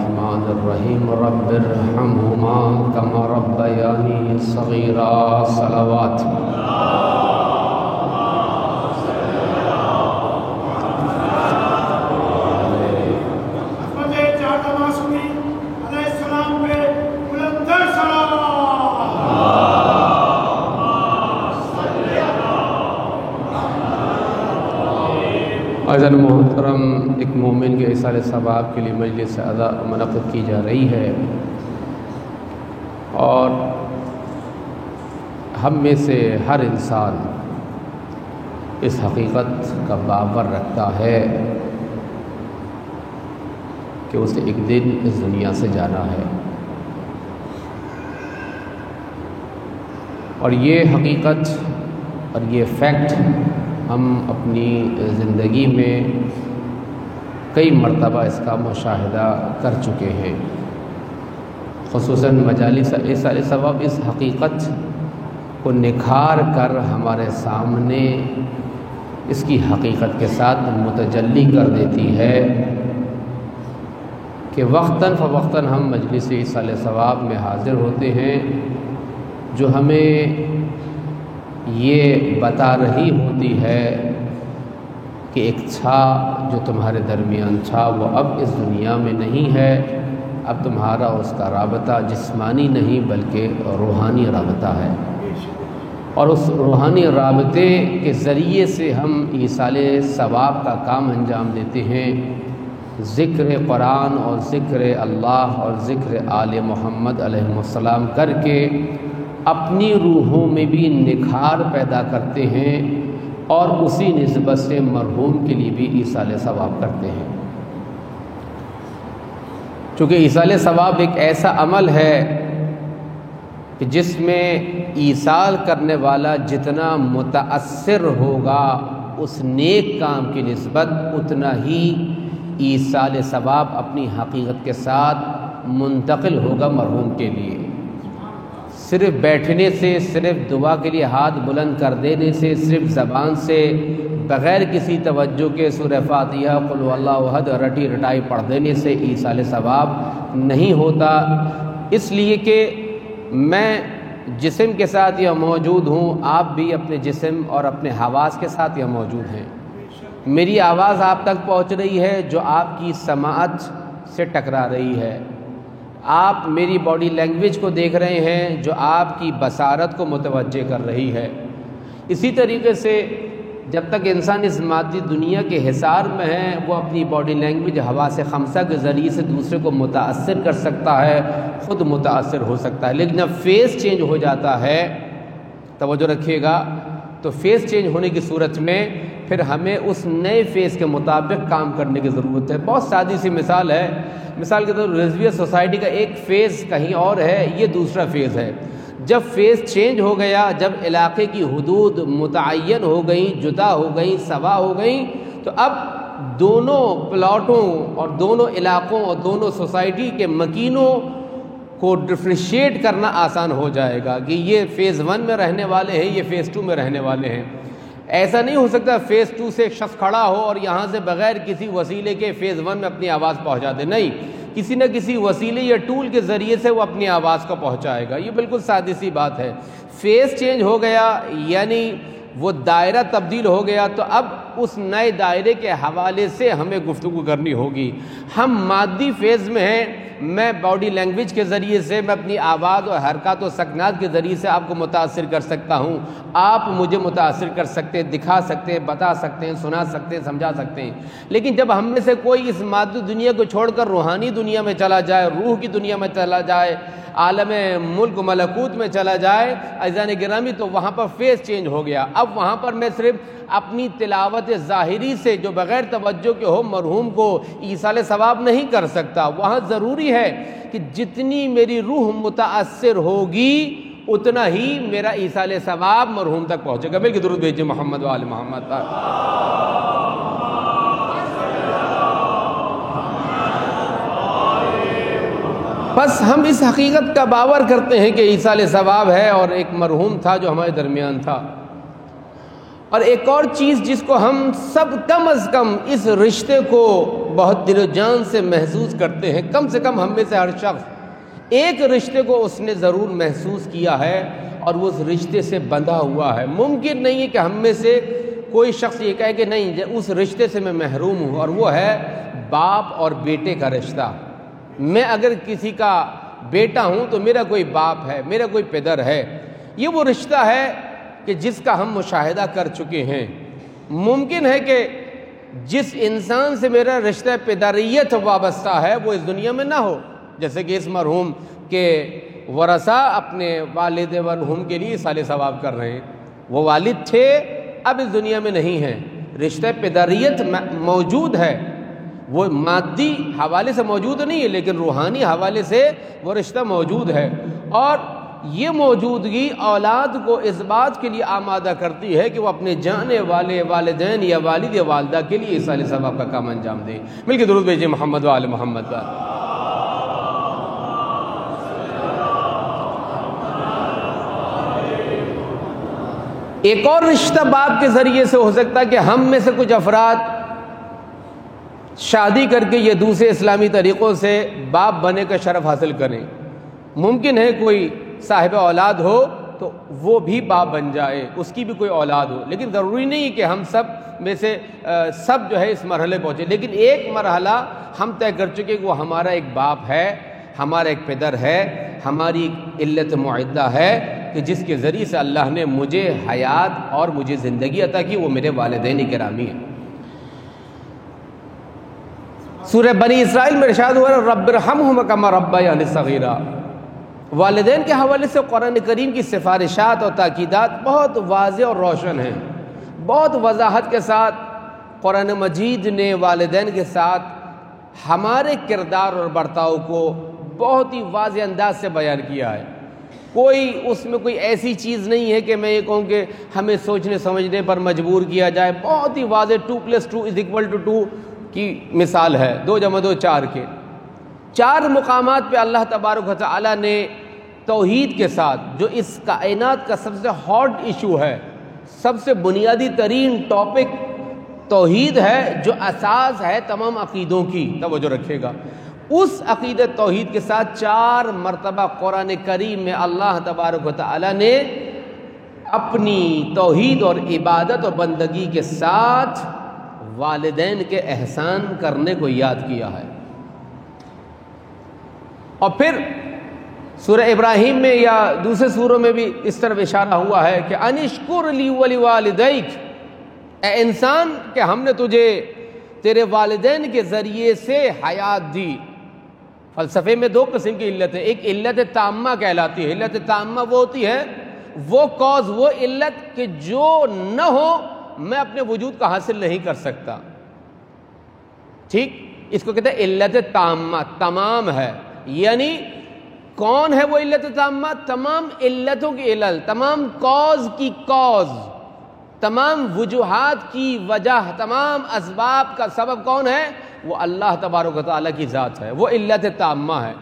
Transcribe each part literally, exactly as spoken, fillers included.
الرحمن الرحیم رب ارحمہما کما ربیانی صغیرا صلوات۔ عزیزان محترم، ایک مومن کے ایصال ثواب کے لیے مجلس ادا منعقد کی جا رہی ہے، اور ہم میں سے ہر انسان اس حقیقت کا باور رکھتا ہے کہ اسے ایک دن اس دنیا سے جانا ہے، اور یہ حقیقت اور یہ فیکٹ ہم اپنی زندگی میں کئی مرتبہ اس کا مشاہدہ کر چکے ہیں، خصوصاً مجالس ایصال ثواب اس حقیقت کو نکھار کر ہمارے سامنے اس کی حقیقت کے ساتھ متجلی کر دیتی ہے کہ وقتاً فوقتاً ہم مجلس ایصال ثواب میں حاضر ہوتے ہیں جو ہمیں یہ بتا رہی ہوتی ہے کہ ایک چھا جو تمہارے درمیان تھا وہ اب اس دنیا میں نہیں ہے، اب تمہارا اس کا رابطہ جسمانی نہیں بلکہ روحانی رابطہ ہے، اور اس روحانی رابطے کے ذریعے سے ہم ایصال ثواب کا کام انجام دیتے ہیں، ذکر قرآن اور ذکر اللہ اور ذکر آل محمد علیہ السلام کر کے اپنی روحوں میں بھی نکھار پیدا کرتے ہیں، اور اسی نسبت سے مرحوم کے لیے بھی ایصال ثواب کرتے ہیں، چونکہ ایصال ثواب ایک ایسا عمل ہے کہ جس میں ایصال کرنے والا جتنا متاثر ہوگا اس نیک کام کی نسبت اتنا ہی ایصال ثواب اپنی حقیقت کے ساتھ منتقل ہوگا مرحوم کے لیے۔ صرف بیٹھنے سے، صرف دعا کے لیے ہاتھ بلند کر دینے سے، صرف زبان سے بغیر کسی توجہ کے سورہ فاتحہ قل هو اللہ احد رٹی رٹائی پڑھ دینے سے ایصال ثواب نہیں ہوتا، اس لیے کہ میں جسم کے ساتھ یہ موجود ہوں، آپ بھی اپنے جسم اور اپنے حواس کے ساتھ یہ موجود ہیں، میری آواز آپ تک پہنچ رہی ہے جو آپ کی سماعت سے ٹکرا رہی ہے، آپ میری باڈی لینگویج کو دیکھ رہے ہیں جو آپ کی بصارت کو متوجہ کر رہی ہے۔ اسی طریقے سے جب تک انسان اس مادی دنیا کے حصار میں ہے وہ اپنی باڈی لینگویج حواس خمسہ کے ذریعے سے دوسرے کو متاثر کر سکتا ہے، خود متاثر ہو سکتا ہے، لیکن جب فیس چینج ہو جاتا ہے، توجہ رکھیے گا، تو فیس چینج ہونے کی صورت میں پھر ہمیں اس نئے فیس کے مطابق کام کرنے کی ضرورت ہے۔ بہت سادی سی مثال ہے، مثال کے طور پر رضویہ سوسائٹی کا ایک فیز کہیں اور ہے، یہ دوسرا فیز ہے، جب فیز چینج ہو گیا، جب علاقے کی حدود متعین ہو گئیں، جدا ہو گئیں، سوا ہو گئیں، تو اب دونوں پلاٹوں اور دونوں علاقوں اور دونوں سوسائٹی کے مکینوں کو ڈفرینشیٹ کرنا آسان ہو جائے گا کہ یہ فیز ون میں رہنے والے ہیں، یہ فیز ٹو میں رہنے والے ہیں۔ ایسا نہیں ہو سکتا فیز ٹو سے ایک شخص کھڑا ہو اور یہاں سے بغیر کسی وسیلے کے فیز ون میں اپنی آواز پہنچا دے، نہیں، کسی نہ کسی وسیلے یا ٹول کے ذریعے سے وہ اپنی آواز کو پہنچائے گا، یہ بالکل سادی سی بات ہے۔ فیز چینج ہو گیا یعنی وہ دائرہ تبدیل ہو گیا، تو اب اس نئے دائرے کے حوالے سے ہمیں گفتگو کرنی ہوگی۔ ہم مادی فیز میں ہیں، میں باڈی لینگویج کے ذریعے سے، میں اپنی آواز اور حرکات و سکنات کے ذریعے سے آپ کو متاثر کر سکتا ہوں، آپ مجھے متاثر کر سکتے ہیں، دکھا سکتے ہیں، بتا سکتے ہیں، سنا سکتے ہیں، سمجھا سکتے ہیں، لیکن جب ہم میں سے کوئی اس مادی دنیا کو چھوڑ کر روحانی دنیا میں چلا جائے، روح کی دنیا میں چلا جائے، عالم ملک ملکوت میں چلا جائے عزیزان گرامی، تو وہاں پر فیز چینج ہو گیا۔ اب وہاں پر میں صرف اپنی تلاوت ظاہری سے جو بغیر توجہ کے ہو مرحوم کو ایصال ثواب نہیں کر سکتا، وہاں ضروری ہے کہ جتنی میری روح متاثر ہوگی اتنا ہی میرا ایصال ثواب مرحوم تک پہنچے گا۔ بلکہ درود بھیجیے محمد و آل محمد پر۔ بس ہم اس حقیقت کا باور کرتے ہیں کہ ایصال ثواب ہے اور ایک مرحوم تھا جو ہمارے درمیان تھا۔ اور ایک اور چیز جس کو ہم سب کم از کم اس رشتے کو بہت دل و جان سے محسوس کرتے ہیں، کم سے کم ہم میں سے ہر شخص ایک رشتے کو اس نے ضرور محسوس کیا ہے اور وہ اس رشتے سے بندھا ہوا ہے۔ ممکن نہیں ہے کہ ہم میں سے کوئی شخص یہ کہے کہ نہیں اس رشتے سے میں محروم ہوں، اور وہ ہے باپ اور بیٹے کا رشتہ۔ میں اگر کسی کا بیٹا ہوں تو میرا کوئی باپ ہے، میرا کوئی پدر ہے۔ یہ وہ رشتہ ہے کہ جس کا ہم مشاہدہ کر چکے ہیں۔ ممکن ہے کہ جس انسان سے میرا رشتہ پدریت وابستہ ہے وہ اس دنیا میں نہ ہو، جیسے کہ اس مرحوم کے ورثہ اپنے والد مرحوم کے لیے سال ثواب کر رہے ہیں۔ وہ والد تھے، اب اس دنیا میں نہیں ہیں، رشتہ پدریت موجود ہے، وہ مادی حوالے سے موجود نہیں ہے لیکن روحانی حوالے سے وہ رشتہ موجود ہے، اور یہ موجودگی اولاد کو اس بات کے لیے آمادہ کرتی ہے کہ وہ اپنے جانے والے والدین یا والد یا والدہ کے لیے ایصال ثواب کا کام انجام دے۔ مل کے درود بھیجیں محمد و آل محمد پر۔ ایک اور رشتہ باپ کے ذریعے سے ہو سکتا ہے کہ ہم میں سے کچھ افراد شادی کر کے یہ دوسرے اسلامی طریقوں سے باپ بنے کا شرف حاصل کریں۔ ممکن ہے کوئی صاحب اولاد ہو تو وہ بھی باپ بن جائے، اس کی بھی کوئی اولاد ہو، لیکن ضروری نہیں کہ ہم سب میں سے سب جو ہے اس مرحلے پہنچے، لیکن ایک مرحلہ ہم طے کر چکے کہ وہ ہمارا ایک باپ ہے، ہمارا ایک پدر ہے، ہماری ایک علت معدہ ہے کہ جس کے ذریعے سے اللہ نے مجھے حیات اور مجھے زندگی عطا کی، وہ میرے والدین گرامی ہیں۔ سورہ بنی اسرائیل میں ارشاد ہوا رب ارحمہما کما ربیانی صغیرا۔ والدین کے حوالے سے قرآن کریم کی سفارشات اور تاکیدات بہت واضح اور روشن ہیں، بہت وضاحت کے ساتھ قرآن مجید نے والدین کے ساتھ ہمارے کردار اور برتاؤ کو بہت ہی واضح انداز سے بیان کیا ہے۔ کوئی اس میں کوئی ایسی چیز نہیں ہے کہ میں یہ کہوں کہ ہمیں سوچنے سمجھنے پر مجبور کیا جائے، بہت ہی واضح two plus two is equal to two کی مثال ہے، دو جمع دو چار کے۔ چار مقامات پہ اللہ تبارک و تعالیٰ نے توحید کے ساتھ، جو اس کائنات کا سب سے ہاٹ ایشو ہے، سب سے بنیادی ترین ٹاپک توحید ہے، جو اساس ہے تمام عقیدوں کی، توجہ رکھے گا، اس عقیدت توحید کے ساتھ چار مرتبہ قرآن کریم میں اللہ تبارک و تعالیٰ نے اپنی توحید اور عبادت اور بندگی کے ساتھ والدین کے احسان کرنے کو یاد کیا ہے۔ اور پھر سورہ ابراہیم میں یا دوسرے سوروں میں بھی اس طرف اشارہ ہوا ہے کہ انشکر لی ولوالدیک، اے انسان کہ ہم نے تجھے تیرے والدین کے ذریعے سے حیات دی۔ فلسفے میں دو قسم کی علت ہے، ایک علت تامہ کہلاتی ہے۔ علت تامہ وہ ہوتی ہے، وہ کاز، وہ علت کہ جو نہ ہو میں اپنے وجود کا حاصل نہیں کر سکتا، ٹھیک، اس کو کہتے ہیں علت تامہ، تمام ہے، یعنی کون ہے وہ علت تامہ؟ تمام علتوں کی علت، تمام کاز کی کاز، تمام وجوہات کی وجہ، تمام اسباب کا سبب کون ہے؟ وہ اللہ تبارک و تعالیٰ کی ذات ہے، وہ علت تامہ ہے۔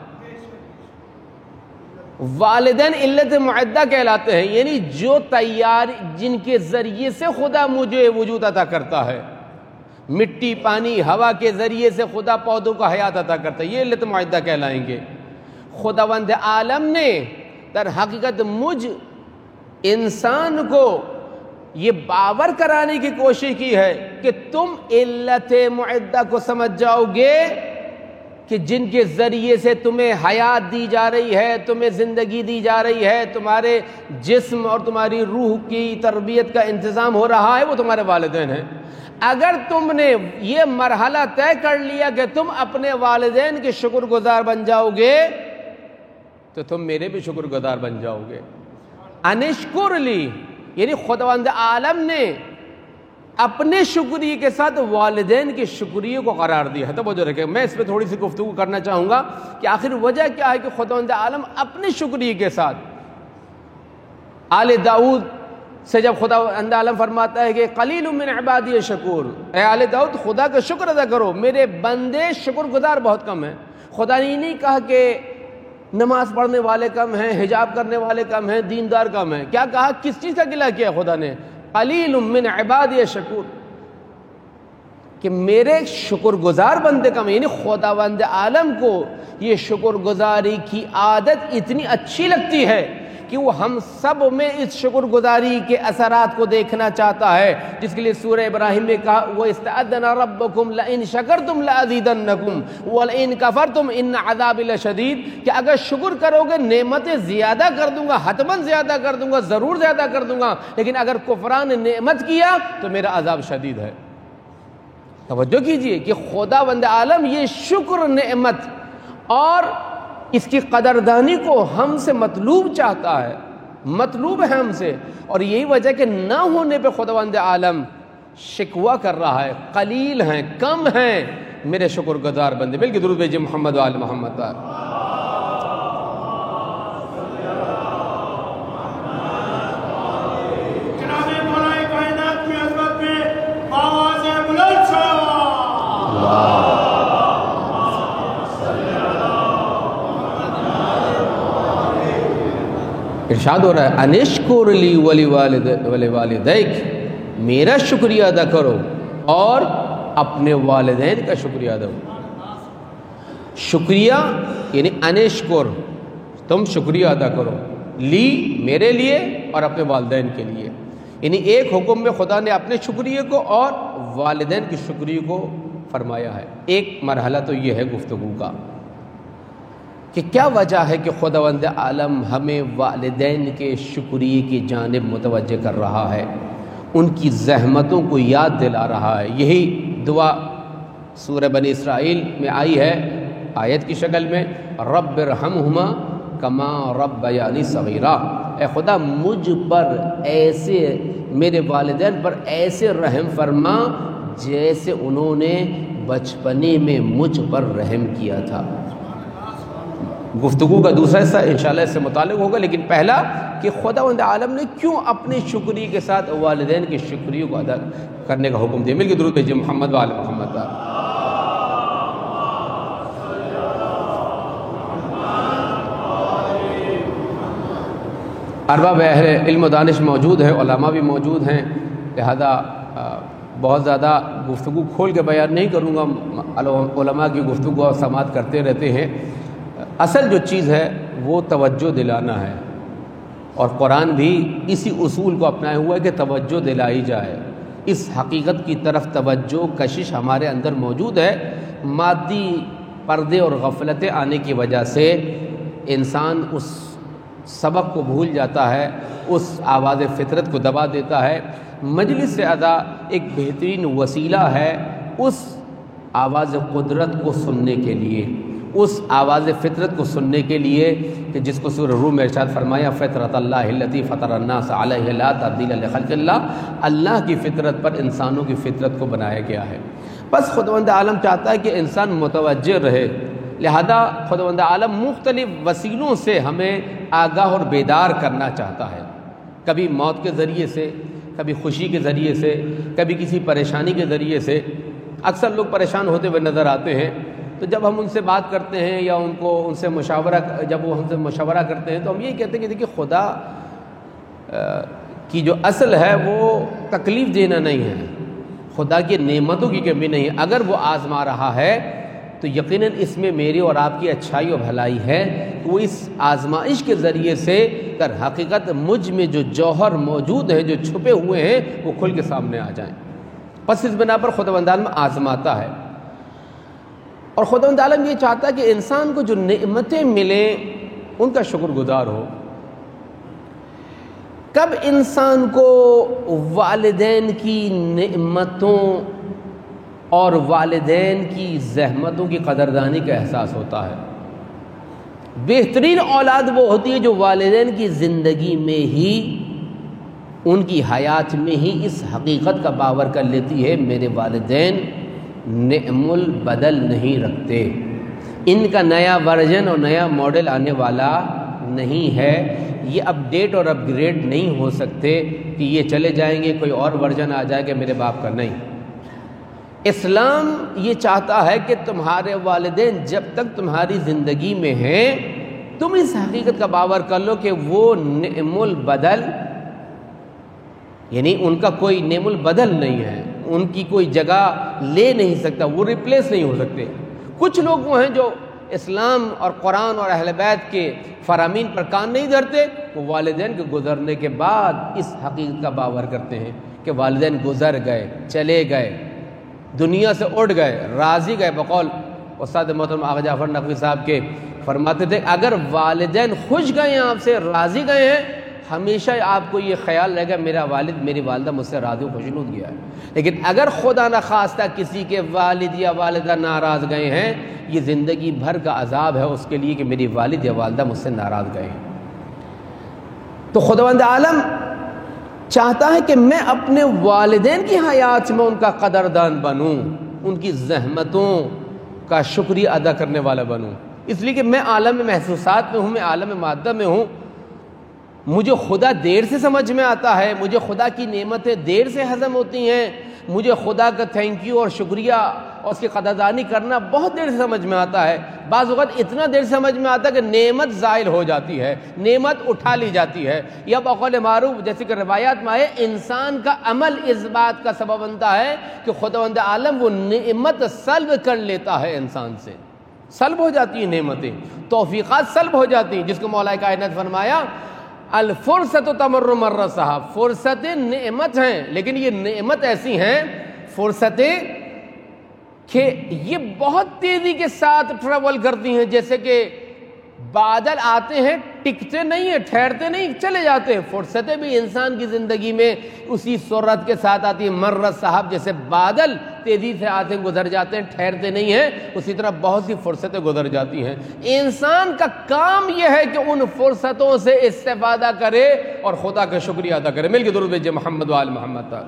والدین علت معدہ کہلاتے ہیں، یعنی جو تیار جن کے ذریعے سے خدا مجھے وجود عطا کرتا ہے، مٹی پانی ہوا کے ذریعے سے خدا پودوں کو حیات عطا کرتا ہے، یہ علت معدہ کہلائیں گے۔ خداوند عالم نے در حقیقت مجھ انسان کو یہ باور کرانے کی کوشش کی ہے کہ تم علت معدہ کو سمجھ جاؤ گے کہ جن کے ذریعے سے تمہیں حیات دی جا رہی ہے، تمہیں زندگی دی جا رہی ہے، تمہارے جسم اور تمہاری روح کی تربیت کا انتظام ہو رہا ہے، وہ تمہارے والدین ہیں۔ اگر تم نے یہ مرحلہ طے کر لیا کہ تم اپنے والدین کے شکر گزار بن جاؤ گے تو تم میرے بھی شکر گزار بن جاؤ گے۔ انشکر لی، یعنی خداوند عالم نے اپنے شکریہ کے ساتھ والدین کے شکریہ کو قرار دیا ہے۔ توجہ رکھیں، میں اس پہ تھوڑی سی گفتگو کرنا چاہوں گا کہ آخر وجہ کیا ہے کہ خداوند عالم اپنے شکریہ کے ساتھ آل داؤد سے جب خداوند عالم فرماتا ہے کہ قلیل من عبادی شکور، اے آل داؤد خدا کا شکر ادا کرو، میرے بندے شکر گزار بہت کم ہیں۔ خدا نے نہیں کہا کہ نماز پڑھنے والے کم ہیں، حجاب کرنے والے کم ہیں، دیندار کم ہیں، کیا کہا؟ کس چیز کا گلہ کیا خدا نے؟ قلیل من عبادی شکور، کہ میرے شکر گزار بندے کا یعنی خداوند عالم کو یہ شکر گزاری کی عادت اتنی اچھی لگتی ہے کہ وہ ہم سب میں اس شکر گزاری کے اثرات کو دیکھنا چاہتا ہے، جس کے لیے سورہ ابراہیم میں کہا وَإِسْتَأَذَنَ رَبُّكُمْ لَئِن شَكَرْتُمْ لَأَزِيدَنَّكُمْ وَلَئِن كَفَرْتُمْ إِنَّ عَذَابِي لَشَدِيدٌ کہ اگر شکر کرو گے نعمتیں زیادہ کر دوں گا، حتماً زیادہ کر دوں گا، ضرور زیادہ کر دوں گا، لیکن اگر کفران نعمت کیا تو میرا عذاب شدید ہے۔ توجہ کیجئے کہ خداوند عالم یہ شکر نعمت اور اس کی قدردانی کو ہم سے مطلوب چاہتا ہے، مطلوب ہے ہم سے، اور یہی وجہ کہ نہ ہونے پہ خداوند عالم شکوہ کر رہا ہے، قلیل ہیں، کم ہیں میرے شکر گزار بندے۔ بلکہ درود بھیجئے محمد و آل محمد پر۔ ارشاد ہو رہا ہے انشکر لی ولی والدیک، میرا شکریہ ادا کرو اور اپنے والدین کا شکریہ ادا کرو۔ شکریہ یعنی انشکر، تم شکریہ ادا کرو، لی میرے لیے اور اپنے والدین کے لیے، یعنی ایک حکم میں خدا نے اپنے شکریہ کو اور والدین کے شکریہ کو فرمایا ہے۔ ایک مرحلہ تو یہ ہے گفتگو کا کہ کیا وجہ ہے کہ خداوند عالم ہمیں والدین کے شکریہ کی جانب متوجہ کر رہا ہے، ان کی زحمتوں کو یاد دلا رہا ہے۔ یہی دعا سورہ بنی اسرائیل میں آئی ہے آیت کی شکل میں، رب ارحمہما کما ربیانی صغیرا، اے خدا مجھ پر ایسے، میرے والدین پر ایسے رحم فرما جیسے انہوں نے بچپنے میں مجھ پر رحم کیا تھا۔ گفتگو کا دوسرا حصہ انشاءاللہ اس سے متعلق ہوگا، لیکن پہلا کہ خداوند عالم نے کیوں اپنے شکریہ کے ساتھ والدین کے شکریہ کو ادا کرنے کا حکم دیا۔ مل کے درود بھیجئے محمد و آل محمد پر۔ ارباب اہل علم و دانش موجود ہیں، علماء بھی موجود ہیں، لہذا بہت زیادہ گفتگو کھول کے بیان نہیں کروں گا، علماء کی گفتگو اور سماعت کرتے رہتے ہیں۔ اصل جو چیز ہے وہ توجہ دلانا ہے، اور قرآن بھی اسی اصول کو اپنائے ہوا ہے کہ توجہ دلائی جائے، اس حقیقت کی طرف توجہ کشش ہمارے اندر موجود ہے۔ مادی پردے اور غفلتیں آنے کی وجہ سے انسان اس سبق کو بھول جاتا ہے، اس آواز فطرت کو دبا دیتا ہے۔ مجلس سے ادا ایک بہترین وسیلہ ہے اس آواز قدرت کو سننے کے لیے، اس آواز فطرت کو سننے کے لیے کہ جس کو سورہ روم میں ارشاد فرمایا فطرت اللہ التی فطر الناس علیہ لا تبدیل لخلق اللہ، اللہ کی فطرت پر انسانوں کی فطرت کو بنایا گیا ہے۔ بس خداوند عالم چاہتا ہے کہ انسان متوجہ رہے، لہذا خداوند عالم مختلف وسیلوں سے ہمیں آگاہ اور بیدار کرنا چاہتا ہے، کبھی موت کے ذریعے سے، کبھی خوشی کے ذریعے سے، کبھی کسی پریشانی کے ذریعے سے۔ اکثر لوگ پریشان ہوتے ہوئے نظر آتے ہیں، تو جب ہم ان سے بات کرتے ہیں یا ان کو ان سے مشاورہ جب وہ ہم سے مشورہ کرتے ہیں تو ہم یہ کہتے ہیں کہ دیکھیے خدا کی جو اصل ہے وہ تکلیف دینا نہیں ہے، خدا کی نعمتوں کی کمی نہیں ہے۔ اگر وہ آزما رہا ہے تو یقیناً اس میں میری اور آپ کی اچھائی و بھلائی ہے، وہ اس آزمائش کے ذریعے سے در حقیقت مجھ میں جو جوہر موجود ہیں، جو چھپے ہوئے ہیں، وہ کھل کے سامنے آ جائیں۔ پس اس بنا پر خداوند عالم آزماتا ہے، اور خداوند عالم یہ چاہتا ہے کہ انسان کو جو نعمتیں ملیں ان کا شکر گزار ہو۔ کب انسان کو والدین کی نعمتوں اور والدین کی زحمتوں کی قدردانی کا احساس ہوتا ہے؟ بہترین اولاد وہ ہوتی ہے جو والدین کی زندگی میں ہی، ان کی حیات میں ہی اس حقیقت کا باور کر لیتی ہے میرے والدین نعم البدل نہیں رکھتے، ان کا نیا ورژن اور نیا ماڈل آنے والا نہیں ہے، یہ اپ ڈیٹ اور اپ گریڈ نہیں ہو سکتے کہ یہ چلے جائیں گے کوئی اور ورژن آ جائے کہ میرے باپ کا نہیں۔ اسلام یہ چاہتا ہے کہ تمہارے والدین جب تک تمہاری زندگی میں ہیں تم اس حقیقت کا باور کر لو کہ وہ نعم البدل، یعنی ان کا کوئی نعم البدل نہیں ہے، ان کی کوئی جگہ لے نہیں سکتا، وہ ریپلیس نہیں ہو سکتے۔ کچھ لوگ وہ ہیں جو اسلام اور قرآن اور اہل بیت کے فرامین پر کان نہیں دھرتے، وہ والدین کے گزرنے کے بعد اس حقیقت کا باور کرتے ہیں کہ والدین گزر گئے، چلے گئے، دنیا سے اٹھ گئے، راضی گئے۔ بقول استاد محترم آغا جعفر نقوی صاحب کے فرماتے تھے اگر والدین خوش گئے ہیں آپ سے، راضی گئے ہیں، ہمیشہ آپ کو یہ خیال رہے گا میرا والد میری والدہ مجھ سے راضی و خوشنود گیا ہے۔ لیکن اگر خدا نہ خواستہ کسی کے والد یا والدہ ناراض گئے ہیں، یہ زندگی بھر کا عذاب ہے اس کے لیے کہ میری والد یا والدہ مجھ سے ناراض گئے ہیں۔ تو خداوند عالم چاہتا ہے کہ میں اپنے والدین کی حیات میں ان کا قدردان بنوں، ان کی زحمتوں کا شکریہ ادا کرنے والا بنوں، اس لیے کہ میں عالم محسوسات میں ہوں، میں عالم مادہ میں ہوں، مجھے خدا دیر سے سمجھ میں آتا ہے، مجھے خدا کی نعمتیں دیر سے ہضم ہوتی ہیں، مجھے خدا کا تھینک یو اور شکریہ اور اس کی قدردانی کرنا بہت دیر سے سمجھ میں آتا ہے۔ بعض اوقات اتنا دیر سمجھ میں آتا ہے کہ نعمت زائل ہو جاتی ہے، نعمت اٹھا لی جاتی ہے، یا بقول معروف جیسے کہ روایات میں آئے انسان کا عمل اس بات کا سبب بنتا ہے کہ خداوند عالم وہ نعمت سلب کر لیتا ہے، انسان سے سلب ہو جاتی ہیں نعمتیں، توفیقات سلب ہو جاتی ہیں، جس کو مولا کائنات فرمایا الفرصت تمر مر صاحب، فرصتیں نعمت ہیں، لیکن یہ نعمت ایسی ہیں فرصتیں کہ یہ بہت تیزی کے ساتھ ٹریول کرتی ہیں، جیسے کہ بادل آتے ہیں ٹکتے نہیں ہیں، ٹھہرتے نہیں، چلے جاتے ہیں۔ فرصتیں بھی انسان کی زندگی میں اسی سرعت کے ساتھ آتی ہیں، مر صاحب، جیسے بادل تیزی سے آتے ہیں گزر جاتے ہیں، ٹھہرتے نہیں ہیں، اسی طرح بہت سی فرصتیں گزر جاتی ہیں۔ انسان کا کام یہ ہے کہ ان فرصتوں سے استفادہ کرے اور خدا کا شکریہ ادا کرے۔ مل کے درود بھیجئے محمد و آل محمد تک۔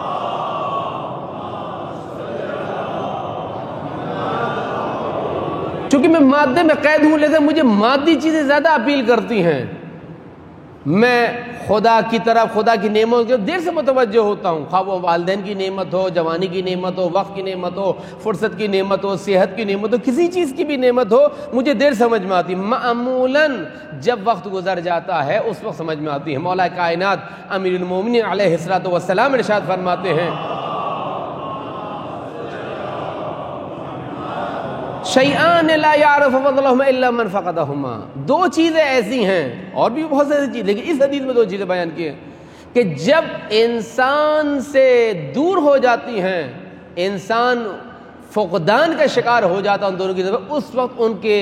چونکہ میں مادے میں قید ہوں، لہذا مجھے مادی چیزیں زیادہ اپیل کرتی ہیں، میں خدا کی طرف، خدا کی نعمت کی دیر سے متوجہ ہوتا ہوں، خواہ وہ والدین کی نعمت ہو، جوانی کی نعمت ہو، وقت کی نعمت ہو، فرصت کی نعمت ہو، صحت کی نعمت ہو، کسی چیز کی بھی نعمت ہو، مجھے دیر سمجھ میں آتی ہے۔ معمولاً جب وقت گزر جاتا ہے اس وقت سمجھ میں آتی ہے۔ مولا کائنات امیر المومنین علیہ الصلوۃ والسلام ارشاد فرماتے ہیں شیئان لا یعرف فضلہما الا من فقدہما، دو چیزیں ایسی ہیں، اور بھی بہت ساری چیزیں، لیکن اس حدیث میں دو چیزیں بیان کی ہیں کہ جب انسان سے دور ہو جاتی ہیں، انسان فقدان کا شکار ہو جاتا ہے ان دونوں کی طرف، اس وقت ان کے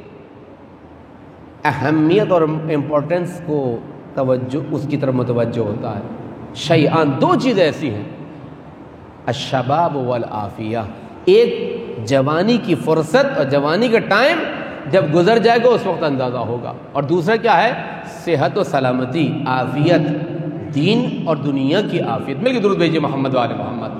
اہمیت اور امپورٹنس کو توجہ اس کی طرف متوجہ ہوتا ہے۔ شیئان، دو چیزیں ایسی ہیں، الشباب والعافیہ، ایک جوانی کی فرصت اور جوانی کا ٹائم جب گزر جائے گا اس وقت اندازہ ہوگا، اور دوسرا کیا ہے؟ صحت و سلامتی، عافیت، دین اور دنیا کی عافیت۔ مل کے درود بھیجئے محمد و آل محمد۔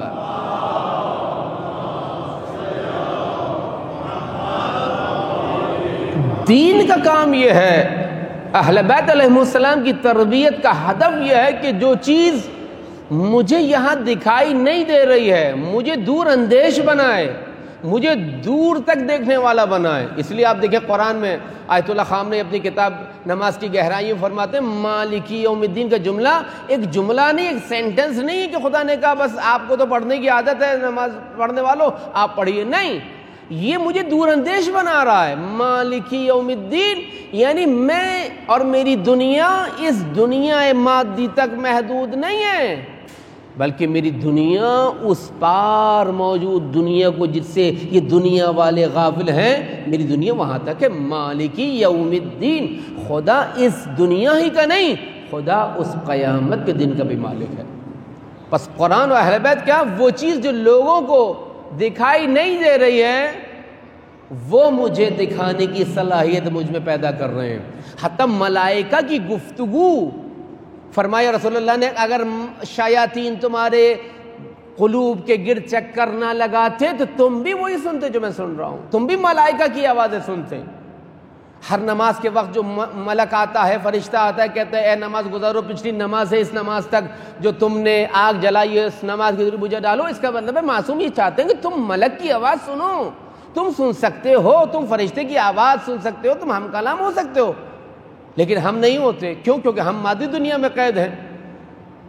دین کا کام یہ ہے، اہل بیت علیہ السلام کی تربیت کا ہدف یہ ہے کہ جو چیز مجھے یہاں دکھائی نہیں دے رہی ہے مجھے دور اندیش بنائے، مجھے دور تک دیکھنے والا بنائے۔ اس لیے آپ دیکھیں قرآن میں آیت اللہ خام نے اپنی کتاب نماز کی گہرائی میں فرماتے ہیں مالکی یوم الدین کا جملہ ایک جملہ نہیں، ایک سینٹنس نہیں ہے کہ خدا نے کہا بس آپ کو تو پڑھنے کی عادت ہے نماز پڑھنے والوں آپ پڑھیے، نہیں، یہ مجھے دور اندیش بنا رہا ہے۔ مالکی یوم الدین یعنی میں اور میری دنیا اس دنیا مادی تک محدود نہیں ہے، بلکہ میری دنیا اس پار موجود دنیا کو جس سے یہ دنیا والے غافل ہیں، میری دنیا وہاں تک ہے۔ مالکی یوم الدین، خدا اس دنیا ہی کا نہیں، خدا اس قیامت کے دن کا بھی مالک ہے۔ پس قرآن و اہل بیت کیا؟ وہ چیز جو لوگوں کو دکھائی نہیں دے رہی ہے وہ مجھے دکھانے کی صلاحیت مجھ میں پیدا کر رہے ہیں۔ حتی ملائکہ کی گفتگو، فرمایا رسول اللہ نے اگر شیاطین تمہارے قلوب کے گرد چکر نہ لگاتے تو تم بھی وہی سنتے جو میں سن رہا ہوں، تم بھی ملائکہ کی آوازیں سنتے۔ ہر نماز کے وقت جو ملک آتا ہے، فرشتہ آتا ہے، کہتا ہے اے نماز گزارو، پچھلی نماز ہے اس نماز تک جو تم نے آگ جلائی ہے اس نماز کی ضرور بجھا ڈالو۔ اس کا مطلب ہے معصوم یہ چاہتے ہیں کہ تم ملک کی آواز سنو، تم سن سکتے ہو، تم فرشتے کی آواز سن سکتے ہو، تم ہم کلام ہو سکتے ہو، لیکن ہم نہیں ہوتے۔ کیوں؟ کیونکہ ہم مادی دنیا میں قید ہیں۔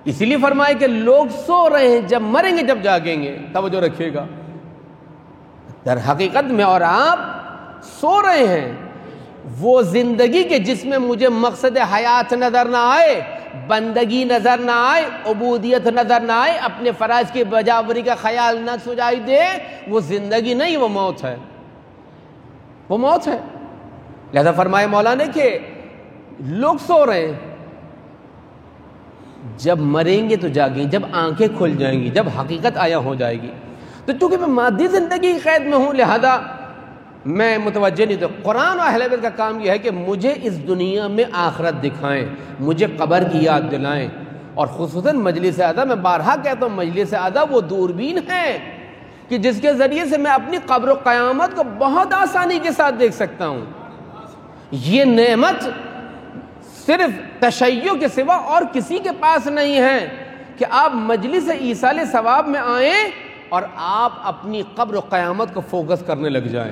اسی لیے فرمائے کہ لوگ سو رہے ہیں، جب مریں گے جب جاگیں گے. توجہ رکھیے گا، در حقیقت میں اور آپ سو رہے ہیں. وہ زندگی کے جس میں مجھے مقصد حیات نظر نہ آئے، بندگی نظر نہ آئے، عبودیت نظر نہ آئے، اپنے فرائض کی بجاوری کا خیال نہ سجائی دے، وہ زندگی نہیں، وہ موت ہے، وہ موت ہے. لہذا فرمائے مولا نے کہ لوگ سو رہے ہیں، جب مریں گے تو جاگیں، جب آنکھیں کھل جائیں گی، جب حقیقت آیا ہو جائے گی. تو چونکہ میں مادی زندگی کی قید میں ہوں، لہذا میں متوجہ نہیں. تو قرآن و اہل بیت کا کام یہ ہے کہ مجھے اس دنیا میں آخرت دکھائیں، مجھے قبر کی یاد دلائیں. اور خصوصاً مجلس اعلیٰ، میں بارہا کہتا ہوں، مجلس اعلیٰ وہ دوربین ہے کہ جس کے ذریعے سے میں اپنی قبر و قیامت کو بہت آسانی کے ساتھ دیکھ سکتا ہوں. یہ نعمت صرف تشیع کے سوا اور کسی کے پاس نہیں ہے کہ آپ مجلس ایصال ثواب میں آئیں اور آپ اپنی قبر و قیامت کو فوکس کرنے لگ جائیں.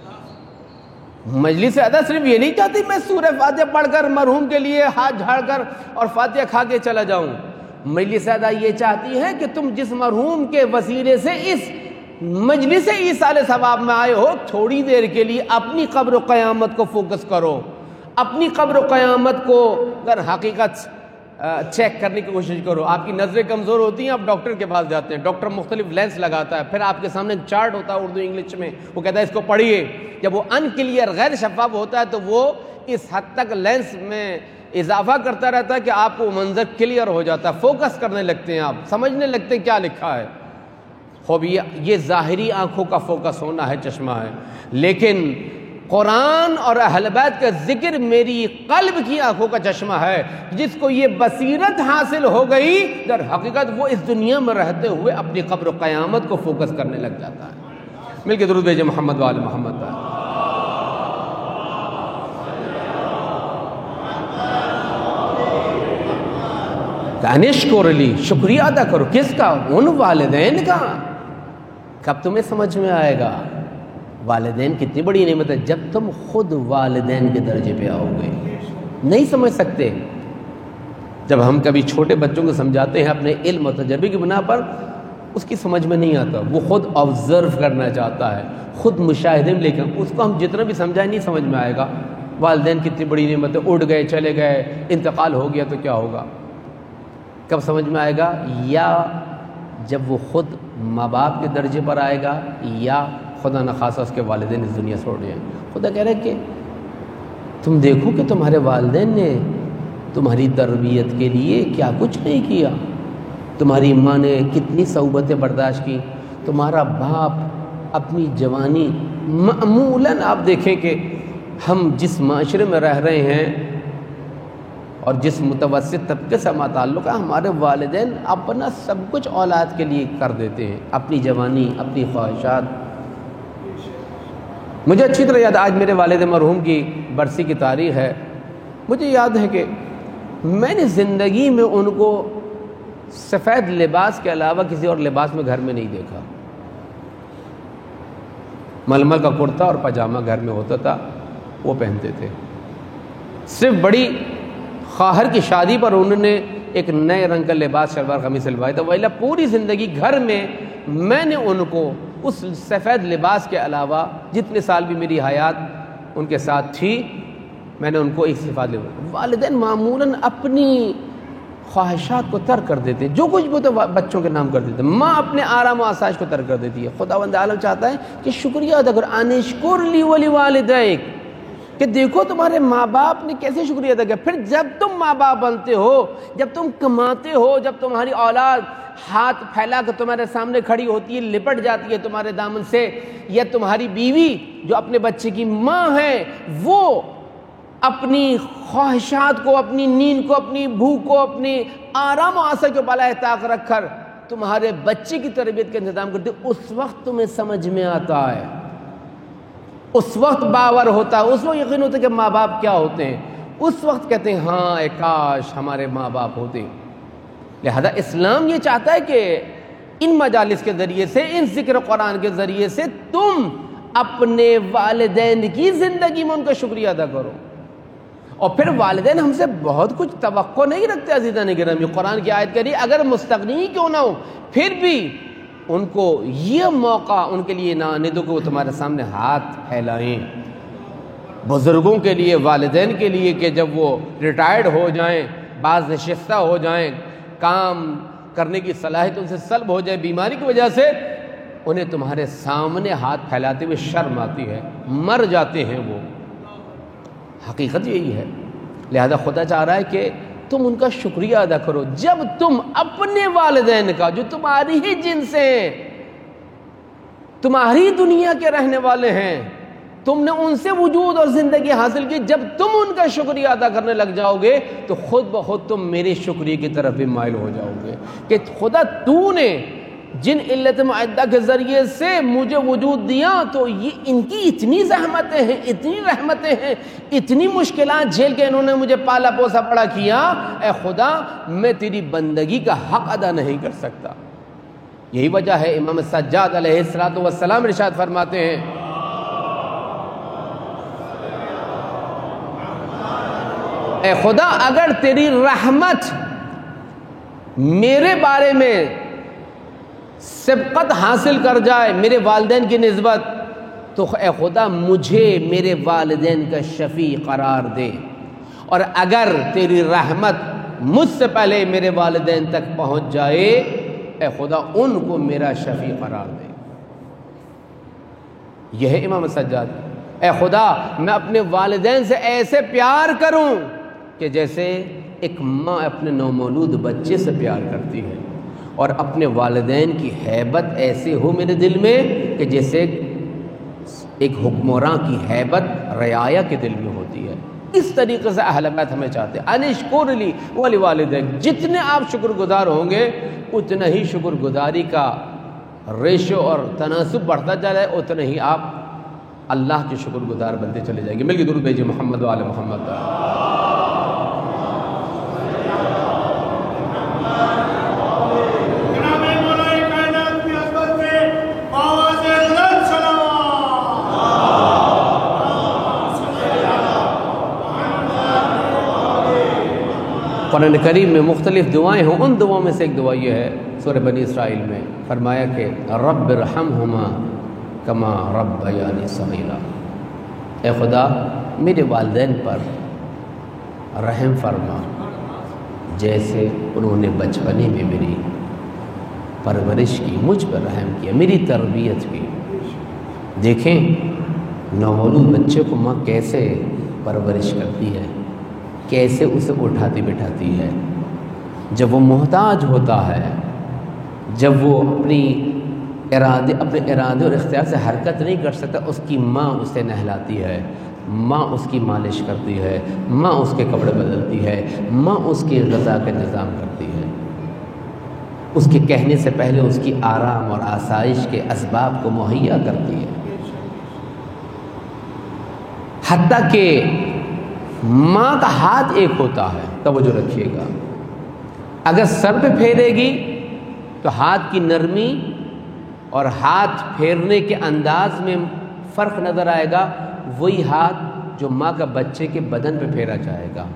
مجلس ادا صرف یہ نہیں چاہتی میں سورہ فاتحہ پڑھ کر مرحوم کے لیے ہاتھ جھاڑ کر اور فاتحہ کھا کے چلا جاؤں. مجلس ادا یہ چاہتی ہے کہ تم جس مرحوم کے وسیلے سے اس مجلس ایصال ثواب میں آئے ہو، تھوڑی دیر کے لیے اپنی قبر و قیامت کو فوکس کرو، اپنی قبر و قیامت کو اگر حقیقت چیک کرنے کی کوشش کرو. آپ کی نظریں کمزور ہوتی ہیں، آپ ڈاکٹر کے پاس جاتے ہیں، ڈاکٹر مختلف لینس لگاتا ہے، پھر آپ کے سامنے چارٹ ہوتا ہے اردو انگلش میں، وہ کہتا ہے اس کو پڑھیے. جب وہ ان کلیئر غیر شفاف ہوتا ہے تو وہ اس حد تک لینس میں اضافہ کرتا رہتا ہے کہ آپ کو منظر کلیئر ہو جاتا ہے، فوکس کرنے لگتے ہیں، آپ سمجھنے لگتے ہیں کیا لکھا ہے. خوب یہ ظاہری آنکھوں کا فوکس ہونا ہے، چشمہ ہے. لیکن قرآن اور اہل بیت کا ذکر میری قلب کی آنکھوں کا چشمہ ہے. جس کو یہ بصیرت حاصل ہو گئی، در حقیقت وہ اس دنیا میں رہتے ہوئے اپنی قبر و قیامت کو فوکس کرنے لگ جاتا ہے. مل کے درود بھیجیں محمد وآل محمد. انشکر لی، شکریہ ادا کرو. کس کا؟ ان والدین کا. کب تمہیں سمجھ میں آئے گا والدین کتنی بڑی نعمت ہے؟ جب تم خود والدین کے درجے پہ آؤ گے. نہیں سمجھ سکتے. جب ہم کبھی چھوٹے بچوں کو سمجھاتے ہیں اپنے علم و تجربے کی بنا پر، اس کی سمجھ میں نہیں آتا. وہ خود آبزرو کرنا چاہتا ہے، خود مشاہدے میں، لیکن اس کو ہم جتنا بھی سمجھائیں نہیں سمجھ میں آئے گا. والدین کتنی بڑی نعمت ہے، اڑ گئے، چلے گئے، انتقال ہو گیا تو کیا ہوگا؟ کب سمجھ میں آئے گا؟ یا جب وہ خود ماں باپ کے درجے پر آئے گا، یا خدا نخواستہ اس کے والدین اس دنیا چھوڑ جائیں. خدا کہہ رہے کہ تم دیکھو کہ تمہارے والدین نے تمہاری تربیت کے لیے کیا کچھ نہیں کیا. تمہاری ماں نے کتنی صعوبتیں برداشت کی. تمہارا باپ اپنی جوانی، معمولاً آپ دیکھیں کہ ہم جس معاشرے میں رہ رہے ہیں اور جس متوسط طبقے سے ہمارا تعلق ہے، ہمارے والدین اپنا سب کچھ اولاد کے لیے کر دیتے ہیں، اپنی جوانی، اپنی خواہشات. مجھے اچھی طرح یاد، آج میرے والد مرحوم کی برسی کی تاریخ ہے. مجھے یاد ہے کہ میں نے زندگی میں ان کو سفید لباس کے علاوہ کسی اور لباس میں گھر میں نہیں دیکھا. ململ کا کرتا اور پاجامہ گھر میں ہوتا تھا، وہ پہنتے تھے. صرف بڑی خواہر کی شادی پر انہوں نے ایک نئے رنگ کا لباس شلوار قمیص سلوایا تھا، ویلا پوری زندگی گھر میں میں نے ان کو اس سفید لباس کے علاوہ جتنے سال بھی میری حیات ان کے ساتھ تھی، میں نے ان کو ایک صفات لے. والدین معمولاً اپنی خواہشات کو ترک کر دیتے ہیں، جو کچھ بھی تو بچوں کے نام کر دیتے ہیں. ماں اپنے آرام و آسائش کو ترک کر دیتی ہے. خداوند عالم چاہتا ہے کہ شکریہ ادا کرو. انشکر لی ولی والدیک، کہ دیکھو تمہارے ماں باپ نے کیسے شکریہ ادا کیا. پھر جب تم ماں باپ بنتے ہو، جب تم کماتے ہو، جب تمہاری اولاد ہاتھ پھیلا کر تمہارے سامنے کھڑی ہوتی ہے، لپٹ جاتی ہے تمہارے دامن سے، یا تمہاری بیوی جو اپنے بچے کی ماں ہے، وہ اپنی خواہشات کو، اپنی نیند کو، اپنی بھوک کو، اپنی آرام و آسائش کو بالائے طاق رکھ کر تمہارے بچے کی تربیت کا انتظام کرتے، اس وقت تمہیں سمجھ میں آتا ہے، اس وقت باور ہوتا ہے، اس وقت یقین ہوتا ہے کہ ماں باپ کیا ہوتے ہیں. اس وقت کہتے ہیں ہاں اے کاش ہمارے ماں باپ ہوتے. لہذا اسلام یہ چاہتا ہے کہ ان مجالس کے ذریعے سے، ان ذکر قرآن کے ذریعے سے تم اپنے والدین کی زندگی میں ان کا شکریہ ادا کرو. اور پھر والدین ہم سے بہت کچھ توقع نہیں رکھتے عزیزان گرامی. قرآن کی آیت کری اگر مستغنی کیوں نہ ہو پھر بھی ان کو یہ موقع ان کے لیے نہ آنے دو کہ وہ تمہارے سامنے ہاتھ پھیلائیں. بزرگوں کے لیے، والدین کے لیے کہ جب وہ ریٹائرڈ ہو جائیں، بعض نشستہ ہو جائیں، کام کرنے کی صلاحیت ان سے سلب ہو جائے بیماری کی وجہ سے، انہیں تمہارے سامنے ہاتھ پھیلاتے ہوئے شرم آتی ہے، مر جاتے ہیں وہ. حقیقت یہی ہے. لہذا خدا چاہ رہا ہے کہ تم ان کا شکریہ ادا کرو. جب تم اپنے والدین کا جو تمہاری ہی جنس ہیں، تمہاری دنیا کے رہنے والے ہیں، تم نے ان سے وجود اور زندگی حاصل کی، جب تم ان کا شکریہ ادا کرنے لگ جاؤ گے تو خود بخود تم میرے شکریہ کی طرف بھی مائل ہو جاؤ گے کہ خدا تو نے جن علت معدہ کے ذریعے سے مجھے وجود دیا تو یہ ان کی اتنی زحمتیں ہیں، اتنی رحمتیں ہیں، اتنی مشکلات جھیل کے انہوں نے مجھے پالا پوسا بڑا کیا، اے خدا میں تیری بندگی کا حق ادا نہیں کر سکتا. یہی وجہ ہے امام سجاد علیہ الصلوۃ والسلام ارشاد فرماتے ہیں اے خدا اگر تیری رحمت میرے بارے میں سبقت حاصل کر جائے میرے والدین کی نسبت تو اے خدا مجھے میرے والدین کا شفیع قرار دے، اور اگر تیری رحمت مجھ سے پہلے میرے والدین تک پہنچ جائے اے خدا ان کو میرا شفیع قرار دے. یہ ہے امام سجاد. اے خدا میں اپنے والدین سے ایسے پیار کروں کہ جیسے ایک ماں اپنے نومولود بچے سے پیار کرتی ہے، اور اپنے والدین کی ہیبت ایسے ہو میرے دل میں کہ جیسے ایک حکمراں کی ہیبت رعایا کے دل میں ہوتی ہے. اس طریقے سے اہل بیت ہمیں چاہتے ہیں. انشکر لی ولی والدیک، جتنے آپ شکر گزار ہوں گے اتنا ہی شکر گزاری کا ریشو اور تناسب بڑھتا چلا ہے، اتنا ہی آپ اللہ کے شکر گزار بنتے چلے جائیں گے. مل کے درود بھیجیے محمد و آل محمد. قرآن کریم میں مختلف دعائیں ہوں، ان دعاؤں میں سے ایک دعا یہ ہے سورہ بنی اسرائیل میں فرمایا کہ رب ارحمہما کما ربیانی صغیرا. اے خدا میرے والدین پر رحم فرما جیسے انہوں نے بچپنے میں میری پرورش کی، مجھ پر رحم کیا، میری تربیت کی. دیکھیں نومولود بچے کو ماں کیسے پرورش کرتی ہے، کیسے اسے اٹھاتی بٹھاتی ہے. جب وہ محتاج ہوتا ہے، جب وہ اپنی ارادے اپنے ارادے اور اختیار سے حرکت نہیں کر سکتا، اس کی ماں اسے نہلاتی ہے، ماں اس کی مالش کرتی ہے، ماں اس کے کپڑے بدلتی ہے، ماں اس کی غذا کا انتظام کرتی ہے، اس کے کہنے سے پہلے اس کی آرام اور آسائش کے اسباب کو مہیا کرتی ہے. حتیٰ کہ ماں کا ہاتھ ایک ہوتا ہے، توجہ رکھیے گا، اگر سر پہ پھیرے گی تو ہاتھ کی نرمی اور ہاتھ پھیرنے کے انداز میں فرق نظر آئے گا، وہی ہاتھ جو ماں کا بچے کے بدن پہ پھیرا جائے گا.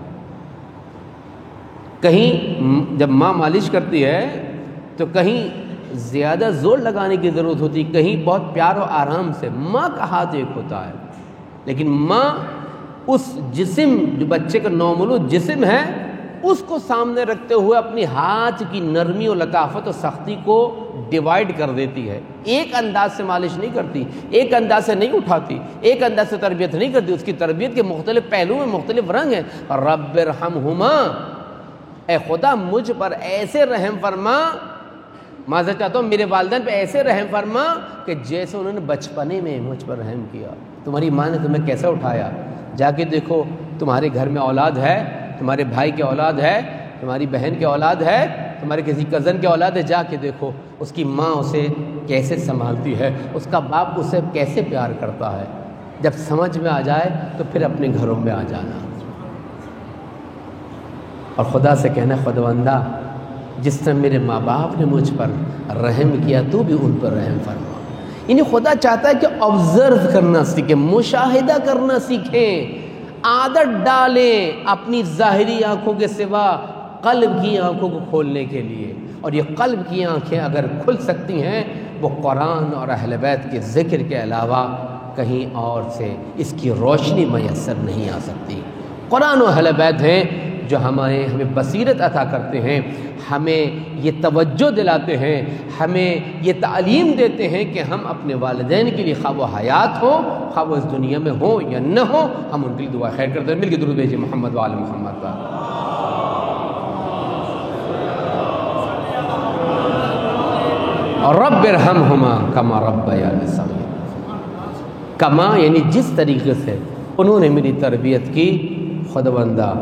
کہیں جب ماں مالش کرتی ہے تو کہیں زیادہ زور لگانے کی ضرورت ہوتی، کہیں بہت پیار و آرام سے. ماں کا ہاتھ ایک ہوتا ہے، لیکن ماں اس جسم جو بچے کا نومولود جسم ہے اس کو سامنے رکھتے ہوئے اپنی ہاتھ کی نرمی و لطافت و سختی کو ڈیوائیڈ کر دیتی ہے. ایک انداز سے مالش نہیں کرتی، ایک انداز سے نہیں اٹھاتی، ایک انداز سے تربیت نہیں کرتی. اس کی تربیت کے مختلف پہلو میں مختلف رنگ ہیں. رب ارحمہما، اے خدا مجھ پر ایسے رحم فرما، معذرت چاہتا ہوں میرے والدین پہ ایسے رحم فرما کہ جیسے انہوں نے بچپنے میں مجھ پر رحم کیا. تمہاری ماں نے تمہیں کیسا اٹھایا، جا کے دیکھو تمہارے گھر میں اولاد ہے، تمہارے بھائی کی اولاد ہے، تمہاری بہن کی اولاد ہے، تمہارے کسی کزن کی اولاد ہے، جا کے دیکھو اس کی ماں اسے کیسے سنبھالتی ہے، اس کا باپ اسے کیسے پیار کرتا ہے. جب سمجھ میں آ جائے تو پھر اپنے گھروں میں آ جانا اور خدا سے کہنا خداوندہ جس طرح میرے ماں باپ نے مجھ پر رحم کیا تو بھی ان پر رحم فرما. یعنی خدا چاہتا ہے کہ آبزرو کرنا سیکھیں، مشاہدہ کرنا سیکھیں. عادت ڈالیں اپنی ظاہری آنکھوں کے سوا قلب کی آنکھوں کو کھولنے کے لیے، اور یہ قلب کی آنکھیں اگر کھل سکتی ہیں وہ قرآن اور اہل بیت کے ذکر کے علاوہ کہیں اور سے اس کی روشنی میسر نہیں آ سکتی۔ قرآن و اہل بیت ہیں جو ہمیں ہمیں بصیرت عطا کرتے ہیں، ہمیں یہ توجہ دلاتے ہیں، ہمیں یہ تعلیم دیتے ہیں کہ ہم اپنے والدین کے لیے خواہ وہ حیات ہوں خواہ وہ اس دنیا میں ہوں یا نہ ہوں، ہم ان کے لیے دعا خیر کرتے ہیں۔ مل کے درود بھیجیں محمد وآل محمد کا۔ اور رب ارحمہما کما ربیانی صغیرا، کما یعنی جس طریقے سے انہوں نے میری تربیت کی، خداوندہ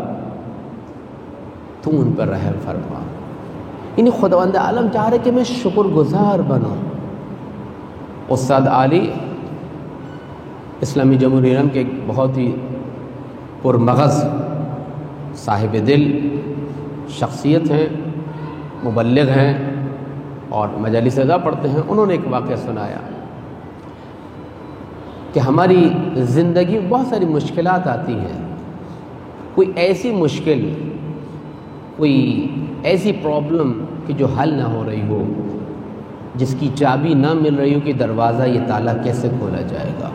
تو ان پر رحم فرما۔ یعنی خداوند عالم چاہ رہے کہ میں شکر گزار بنوں۔ استاد علی اسلامی جمہوریہ ایران کے ایک بہت ہی پرمغز صاحب دل شخصیت ہیں، مبلغ ہیں اور مجالس اذا پڑھتے ہیں۔ انہوں نے ایک واقعہ سنایا کہ ہماری زندگی میں بہت ساری مشکلات آتی ہیں، کوئی ایسی مشکل، کوئی ایسی پرابلم کہ جو حل نہ ہو رہی ہو، جس کی چابی نہ مل رہی ہو کہ دروازہ یہ تالا کیسے کھولا جائے گا۔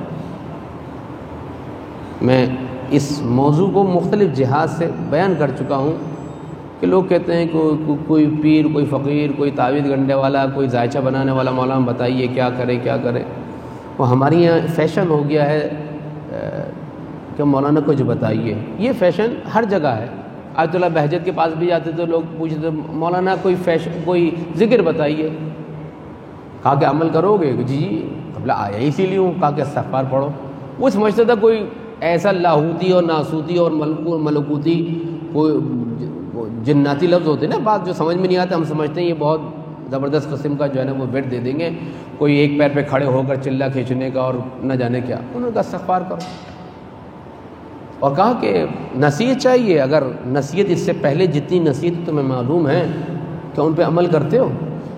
میں اس موضوع کو مختلف جہات سے بیان کر چکا ہوں کہ لوگ کہتے ہیں کہ کوئی پیر، کوئی فقیر، کوئی تعویذ گنڈے والا، کوئی ذائچہ بنانے والا مولانا بتائیے کیا کرے کیا کرے۔ وہ ہمارے یہاں فیشن ہو گیا ہے کہ مولانا کچھ بتائیے، یہ فیشن ہر جگہ ہے۔ آیت اللہ بہجت کے پاس بھی جاتے تو لوگ پوچھتے مولانا کوئی فیشن کوئی ذکر بتائیے، کہا کہ عمل کرو گے؟ جی جی قبلہ آیا اسی لیے ہوں، کہا کہ استغفار پڑھو۔ وہ سمجھتا تھا کوئی ایسا لاہوتی اور ناسوتی اور ملکوتی کوئی جناتی لفظ ہوتے ہیں نا، بات جو سمجھ میں نہیں آتا، ہم سمجھتے ہیں یہ بہت زبردست قسم کا جو ہے نا وہ بیٹ دے دیں گے، کوئی ایک پیر پہ کھڑے ہو کر چلا کھینچنے کا اور نہ جانے کیا۔ انہوں نے کہا استغفار کرو، اور کہا کہ نصیحت چاہیے، اگر نصیحت اس سے پہلے جتنی نصیحت تمہیں معلوم ہے کہ ان پہ عمل کرتے ہو،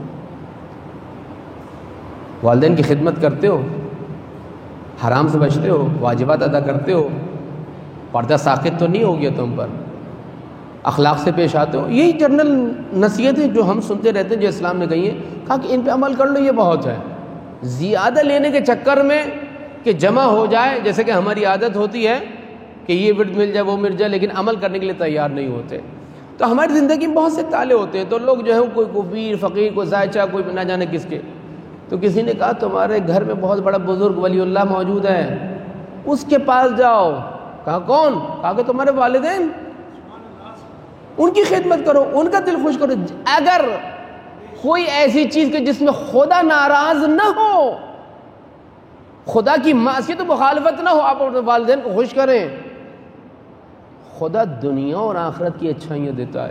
والدین کی خدمت کرتے ہو، حرام سے بچتے ہو، واجبات ادا کرتے ہو، پردہ ساقط تو نہیں ہو گیا تم پر، اخلاق سے پیش آتے ہو، یہی جنرل نصیحتیں جو ہم سنتے رہتے ہیں جو اسلام نے کہی ہیں۔ کہا کہ ان پہ عمل کر لو، یہ بہت ہے۔ زیادہ لینے کے چکر میں کہ جمع ہو جائے، جیسے کہ ہماری عادت ہوتی ہے کہ یہ ورد مل جائے وہ مل جائے، لیکن عمل کرنے کے لیے تیار نہیں ہوتے۔ تو ہماری زندگی میں بہت سے تالے ہوتے ہیں، تو لوگ جو ہے کوئی کوئی پیر فقیر، کوئی ذائچہ، کوئی نہ جانے کس کے۔ تو کسی نے کہا تمہارے گھر میں بہت بڑا بزرگ ولی اللہ موجود ہے، اس کے پاس جاؤ۔ کہا کون؟ کہا کہ تمہارے والدین، ان کی خدمت کرو، ان کا دل خوش کرو۔ اگر کوئی ایسی چیز کہ جس میں خدا ناراض نہ ہو، خدا کی معصیت و مخالفت نہ ہو، آپ اپنے والدین کو خوش کریں۔ خدا دنیا اور آخرت کی اچھائیاں دیتا ہے۔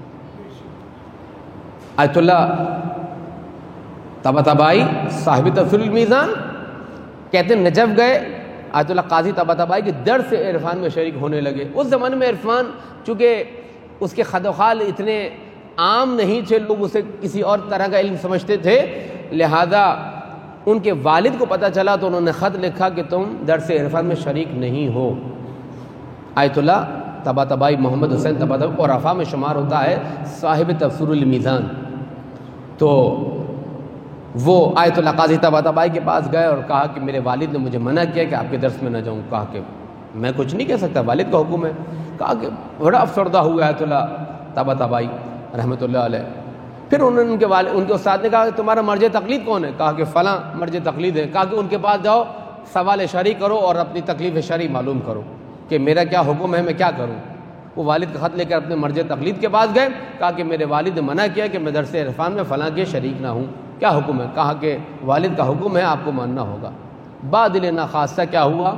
آیت اللہ طباطبائی صاحب تفسیر المیزان کہتے ہیں نجف گئے، آیت اللہ قاضی طباطبائی کے درس عرفان میں شریک ہونے لگے۔ اس زمانے میں عرفان چونکہ اس کے خد و خال اتنے عام نہیں تھے، لوگ اسے کسی اور طرح کا علم سمجھتے تھے، لہذا ان کے والد کو پتہ چلا تو انہوں نے خط لکھا کہ تم درس عرفان میں شریک نہیں ہو۔ آیت اللہ طباطبائی محمد حسین طباطبائی عرفا میں شمار ہوتا ہے، صاحب تفسیر المیزان۔ تو وہ آیت اللہ قاضی طباطبائی کے پاس گئے اور کہا کہ میرے والد نے مجھے منع کیا کہ آپ کے درس میں نہ جاؤں۔ کہا کہ میں کچھ نہیں کہہ سکتا، والد کا حکم ہے۔ کہا کہ بڑا افسردہ ہوا آیت اللہ طباطبائی رحمۃ اللہ علیہ۔ پھر انہوں نے ان کے والد ان کے استاد نے کہا کہ تمہارا مرجع تقلید کون ہے؟ کہا کہ فلاں مرجع تقلید ہے۔ کہا کہ ان کے پاس جاؤ، سوال شرعی کرو اور اپنی تکلیف شرعی معلوم کرو کہ میرا کیا حکم ہے، میں کیا کروں۔ وہ والد کا خط لے کر اپنے مرجع تقلید کے پاس گئے، کہا کہ میرے والد نے منع کیا کہ میں درس عرفان میں فلاں کے شریک نہ ہوں، کیا حکم ہے؟ کہا کہ والد کا حکم ہے، آپ کو ماننا ہوگا۔ بادل ناخواستہ کیا ہوا؟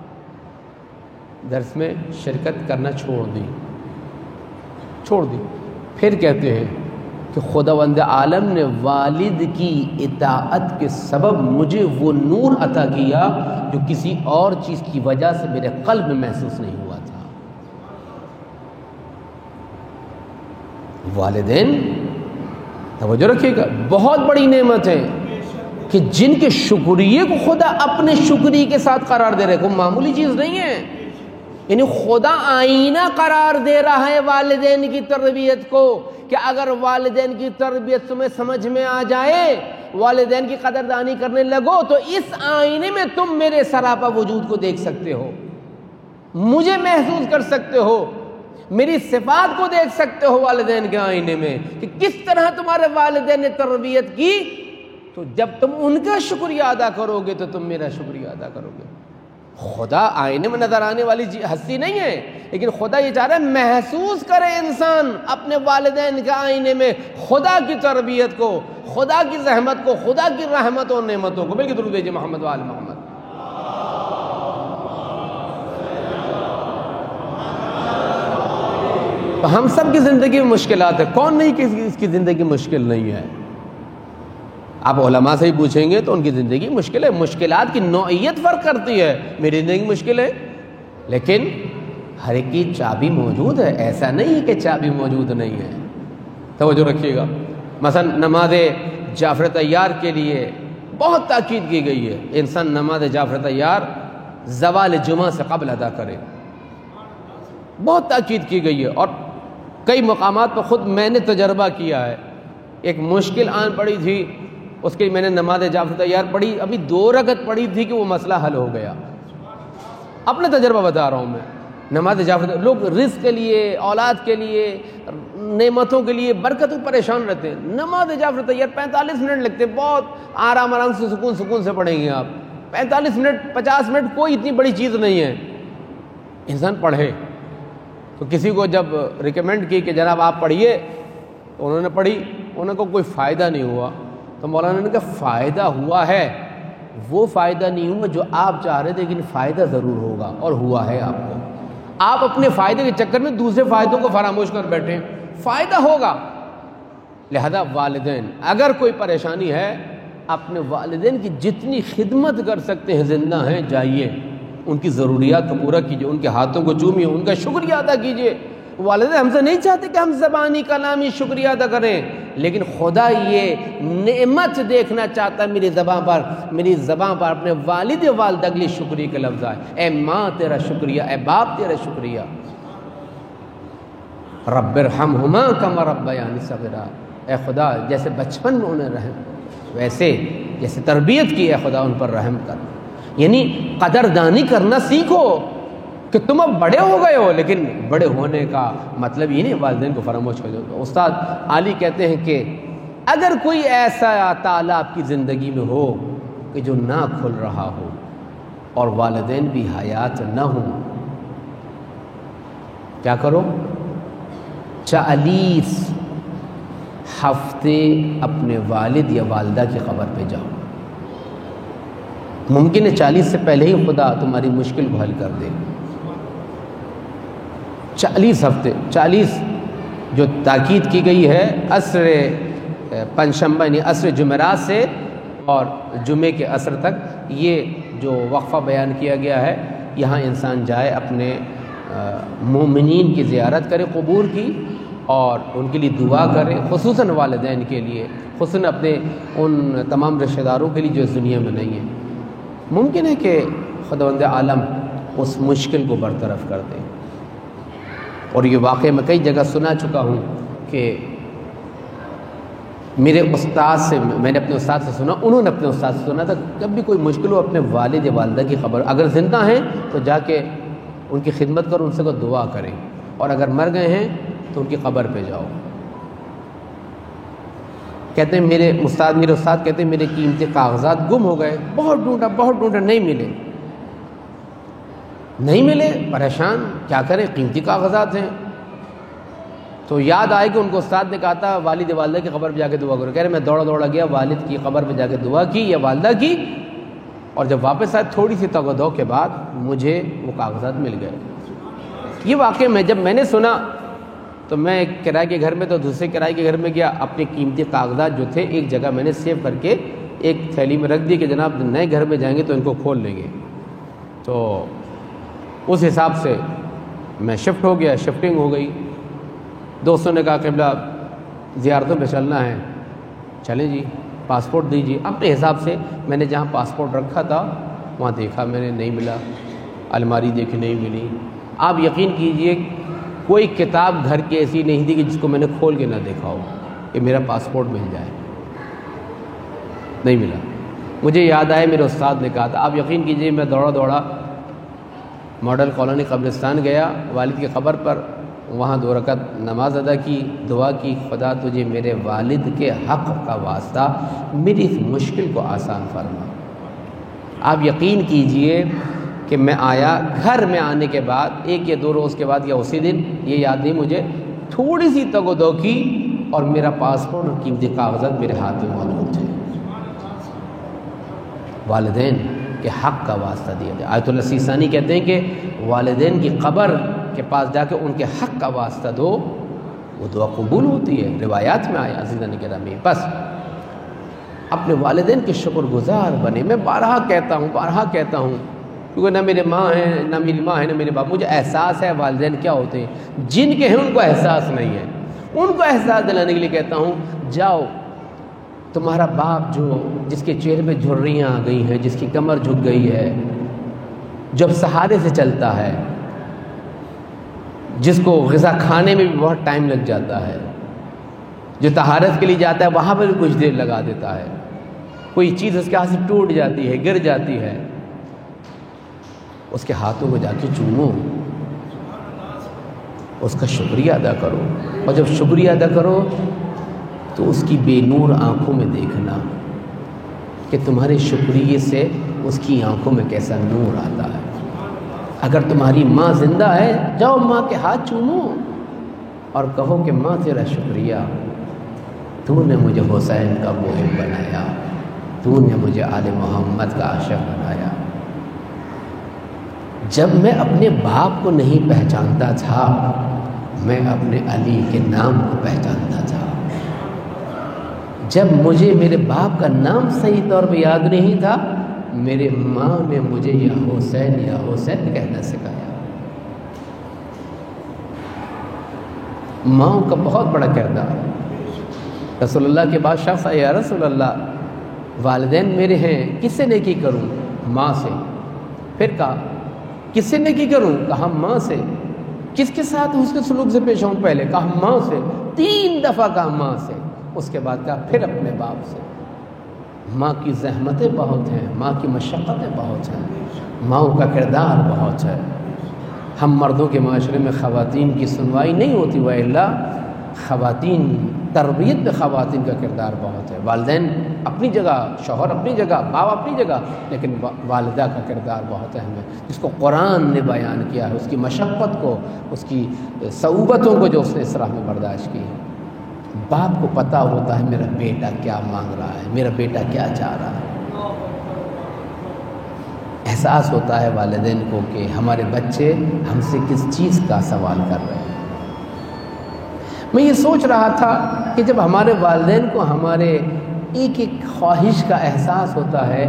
درس میں شرکت کرنا چھوڑ دی چھوڑ دی پھر کہتے ہیں کہ خداوند عالم نے والد کی اطاعت کے سبب مجھے وہ نور عطا کیا جو کسی اور چیز کی وجہ سے میرے قلب میں محسوس نہیں ہوا تھا۔ والدین توجہ رکھیے گا، بہت بڑی نعمت ہے کہ جن کے شکریہ کو خدا اپنے شکریہ کے ساتھ قرار دے رہے، کوئی معمولی چیز نہیں ہے۔ یعنی خدا آئینہ قرار دے رہا ہے والدین کی تربیت کو کہ اگر والدین کی تربیت تمہیں سمجھ میں آ جائے، والدین کی قدردانی کرنے لگو، تو اس آئینے میں تم میرے سراپا وجود کو دیکھ سکتے ہو، مجھے محسوس کر سکتے ہو، میری صفات کو دیکھ سکتے ہو والدین کے آئینے میں کہ کس طرح تمہارے والدین نے تربیت کی۔ تو جب تم ان کا شکریہ ادا کرو گے تو تم میرا شکریہ ادا کرو گے۔ خدا آئینے میں نظر آنے والی ہستی نہیں ہے، لیکن خدا یہ چاہ رہا ہے محسوس کرے انسان اپنے والدین کے آئینے میں خدا کی تربیت کو، خدا کی زحمت کو، خدا کی رحمت اور نعمتوں کو۔ بلکہ درود بھیجئے محمد و آل محمد۔ تو ہم سب کی زندگی میں مشکلات ہے، کون نہیں کہ اس کی زندگی مشکل نہیں ہے؟ آپ علماء سے ہی پوچھیں گے تو ان کی زندگی مشکل ہے، مشکلات کی نوعیت فرق کرتی ہے۔ میری زندگی مشکل ہے، لیکن ہر ایک کی چابی موجود ہے، ایسا نہیں ہے کہ چابی موجود نہیں ہے۔ توجہ رکھیے گا، مثلا نماز جعفر طیار کے لیے بہت تاکید کی گئی ہے، انسان نماز جعفر طیار زوال جمعہ سے قبل ادا کرے، بہت تاکید کی گئی ہے۔ اور کئی مقامات پر خود میں نے تجربہ کیا ہے، ایک مشکل آن پڑی تھی، اس کے میں نے نماز جعفر طیار پڑھی، ابھی دو رکعت پڑھی تھی کہ وہ مسئلہ حل ہو گیا۔ اپنا تجربہ بتا رہا ہوں میں، نماز جعفر طیار، لوگ رزق کے لیے، اولاد کے لیے، نعمتوں کے لیے، برکتوں پریشان رہتے ہیں۔ نماز جعفر طیار پینتالیس منٹ لگتے، بہت آرام آرام سے سکون سکون سے پڑھیں گے آپ، پینتالیس منٹ پچاس منٹ کوئی اتنی بڑی چیز نہیں ہے، انسان پڑھے۔ تو کسی کو جب ریکمینڈ کی کہ جناب آپ پڑھیے، انہوں نے پڑھی، انہوں کو کوئی فائدہ نہیں ہوا، تو مولانا نے کہا فائدہ ہوا ہے، وہ فائدہ نہیں ہوا جو آپ چاہ رہے تھے، لیکن فائدہ ضرور ہوگا، اور ہوا ہے آپ کو۔ آپ اپنے فائدے کے چکر میں دوسرے فائدوں کو فراموش کر بیٹھے، فائدہ ہوگا۔ لہذا والدین، اگر کوئی پریشانی ہے، اپنے والدین کی جتنی خدمت کر سکتے ہیں، زندہ ہیں، جائیے ان کی ضروریات کو پورا کیجیے، ان کے ہاتھوں کو چومیے، ان کا شکریہ ادا کیجیے۔ والدین ہم سے نہیں چاہتے کہ ہم زبانی کلامی شکریہ ادا کریں، لیکن خدا یہ نعمت دیکھنا چاہتا ہے میری زبان پر، میری زبان پر اپنے والد والدہ کے لیے شکریہ کے لفظ آئے۔ اے ماں تیرا شکریہ، اے باپ تیرا شکریہ۔ رب ارحمہما کما ربیانی صغیرا، اے خدا جیسے بچپن میں انہیں رحم، ویسے جیسے تربیت کی، اے خدا ان پر رحم کر۔ یعنی قدردانی کرنا سیکھو کہ تم اب بڑے ہو گئے ہو، لیکن بڑے ہونے کا مطلب یہ نہیں والدین کو فراموش کر دو۔ استاد علی کہتے ہیں کہ اگر کوئی ایسا تالا آپ کی زندگی میں ہو کہ جو نہ کھل رہا ہو اور والدین بھی حیات نہ ہوں، کیا کرو؟ چالیس ہفتے اپنے والد یا والدہ کی قبر پہ جاؤ، ممکن ہے چالیس سے پہلے ہی خدا تمہاری مشکل کو حل کر دے۔ چالیس ہفتے، چالیس جو تاکید کی گئی ہے عصر پنجشنبہ یعنی عصر جمعرات سے اور جمعے کے عصر تک، یہ جو وقفہ بیان کیا گیا ہے، یہاں انسان جائے، اپنے مومنین کی زیارت کرے، قبور کی، اور ان کے لیے دعا کرے، خصوصاً والدین کے لیے، خصوصاً اپنے ان تمام رشتہ داروں کے لیے جو اس دنیا میں نہیں ہیں۔ ممکن ہے کہ خداوند عالم اس مشکل کو برطرف کر دے۔ اور یہ واقعہ میں کئی جگہ سنا چکا ہوں کہ میرے استاد سے، میں نے اپنے استاد سے سنا، انہوں نے اپنے استاد سے سنا تھا، جب بھی کوئی مشکل ہو اپنے والد یا والدہ کی خبر، اگر زندہ ہیں تو جا کے ان کی خدمت کرو، ان سے کو دعا کریں، اور اگر مر گئے ہیں تو ان کی قبر پہ جاؤ۔ کہتے ہیں میرے استاد میرے استاد کہتے ہیں میرے قیمتی کاغذات گم ہو گئے، بہت ڈھونڈا بہت ڈھونڈا نہیں ملے نہیں ملے پریشان، کیا کریں، قیمتی کاغذات ہیں۔ تو یاد آئے کہ ان کو استاد نے کہا تھا والد والدہ کی قبر پہ جا کے دعا کرو۔ کہہ رہے میں دوڑا دوڑا گیا، والد کی قبر پہ جا کے دعا کی یا والدہ کی، اور جب واپس آئے تھوڑی سی تگودو کے بعد مجھے وہ کاغذات مل گئے۔ یہ واقعہ میں جب میں نے سنا تو میں ایک کرائے کے گھر میں تو دوسرے کرائے کے گھر میں گیا، اپنے قیمتی کاغذات جو تھے ایک جگہ میں نے سیو کر کے ایک تھیلی میں رکھ دی کہ جناب نئے گھر میں جائیں گے تو ان کو کھول لیں گے۔ تو اس حساب سے میں شفٹ ہو گیا، شفٹنگ ہو گئی۔ دوستوں نے کہا قبلہ زیارتوں پہ چلنا ہے، چلیں جی، پاسپورٹ دیجیے۔ اپنے حساب سے میں نے جہاں پاسپورٹ رکھا تھا وہاں دیکھا، میں نے نہیں ملا، الماری دیکھی نہیں ملی، آپ یقین کیجئے کوئی کتاب گھر کی ایسی نہیں تھی کہ جس کو میں نے کھول کے نہ دیکھا ہو کہ میرا پاسپورٹ مل جائے، نہیں ملا۔ مجھے یاد آئے میرے استاد نے کہا تھا، آپ یقین کیجئے میں دوڑا دوڑا ماڈل کالونی قبرستان گیا والد کی قبر پر، وہاں دو رکعت نماز ادا کی، دعا کی، خدا تجھے میرے والد کے حق کا واسطہ میری اس مشکل کو آسان فرما۔ آپ یقین کیجئے کہ میں آیا، گھر میں آنے کے بعد ایک یا دو روز کے بعد یا اسی دن، یہ یاد نہیں مجھے، تھوڑی سی تگ و دو کی اور میرا پاسپورٹ اور قیمتی کاغذات میرے ہاتھ میں موجود تھے۔ والدین کے حق کا واسطہ دیا جائے۔ آیت اللہ سیستانی کہتے ہیں کہ والدین کی قبر کے پاس جا کے ان کے حق کا واسطہ دو، وہ دعا قبول ہوتی ہے، روایات میں آیا۔ عزیزان گرامی، بس اپنے والدین کے شکر گزار بنے۔ میں بارہا کہتا ہوں بارہا کہتا ہوں کیونکہ نہ میرے ماں ہیں، نہ میری ماں ہے، نہ میرے باپ، مجھے احساس ہے والدین کیا ہوتے ہیں۔ جن کے ہیں ان کو احساس نہیں ہے، ان کو احساس دلانے کے لیے کہتا ہوں، جاؤ تمہارا باپ جو جس کے چہرے پہ جھریاں آ گئی ہیں، جس کی کمر جھک گئی ہے، جب سہارے سے چلتا ہے، جس کو غذا کھانے میں بھی بہت ٹائم لگ جاتا ہے، جو طہارت کے لیے جاتا ہے وہاں پہ بھی کچھ دیر لگا دیتا ہے، کوئی چیز اس کے ہاتھ سے ٹوٹ جاتی ہے، گر جاتی ہے، اس کے ہاتھوں کو جا کے چومو، اس کا شکریہ ادا کرو، اور جب شکریہ ادا کرو تو اس کی بے نور آنکھوں میں دیکھنا کہ تمہارے شکریہ سے اس کی آنکھوں میں کیسا نور آتا ہے۔ اگر تمہاری ماں زندہ ہے، جاؤ ماں کے ہاتھ چومو اور کہو کہ ماں تیرا شکریہ، تو نے مجھے حسین کا محب بنایا، تو نے مجھے آل محمد کا عاشق بنایا۔ جب میں اپنے باپ کو نہیں پہچانتا تھا، میں اپنے علی کے نام کو پہچانتا تھا۔ جب مجھے میرے باپ کا نام صحیح طور پہ یاد نہیں تھا، میرے ماں نے مجھے یا حسین یا حسین کہنا سکھایا۔ ماں کا بہت بڑا کردار۔ رسول اللہ کے بعد شخص آیا، یا رسول اللہ والدین میرے ہیں، کس سے نیکی کروں؟ ماں سے۔ پھر کہا کس سے نیکی کروں؟ کہا ماں سے۔ کس کے ساتھ اس کے سلوک سے پیش ہوں؟ پہلے کہا ماں سے، تین دفعہ کہا ماں سے، اس کے بعد کہا پھر اپنے باپ سے۔ ماں کی زحمتیں بہت ہیں، ماں کی مشقتیں بہت ہیں، ماؤں کا کردار بہت ہے۔ ہم مردوں کے معاشرے میں خواتین کی سنوائی نہیں ہوتی، وَإِلَّا خواتین تربیت میں خواتین کا کردار بہت ہے۔ والدین اپنی جگہ، شوہر اپنی جگہ، باپ اپنی جگہ، لیکن والدہ کا کردار بہت اہم ہے، جس کو قرآن نے بیان کیا ہے، اس کی مشقت کو، اس کی صعوبتوں کو جو اس نے اس راہ میں برداشت کی ہے۔ باپ کو پتہ ہوتا ہے میرا بیٹا کیا مانگ رہا ہے، میرا بیٹا کیا چاہ رہا ہے۔ احساس ہوتا ہے والدین کو کہ ہمارے بچے ہم سے کس چیز کا سوال کر رہے ہیں۔ میں یہ سوچ رہا تھا کہ جب ہمارے والدین کو ہمارے ایک ایک خواہش کا احساس ہوتا ہے،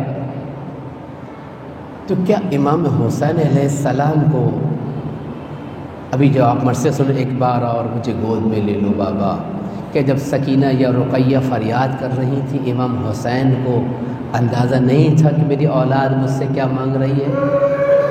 تو کیا امام حسین علیہ السلام کو، ابھی جو آپ مجھ سے سنیں ایک بار اور مجھے گود میں لے لو بابا، کہ جب سکینہ یا رقیہ فریاد کر رہی تھی، امام حسین کو اندازہ نہیں تھا کہ میری اولاد مجھ سے کیا مانگ رہی ہے؟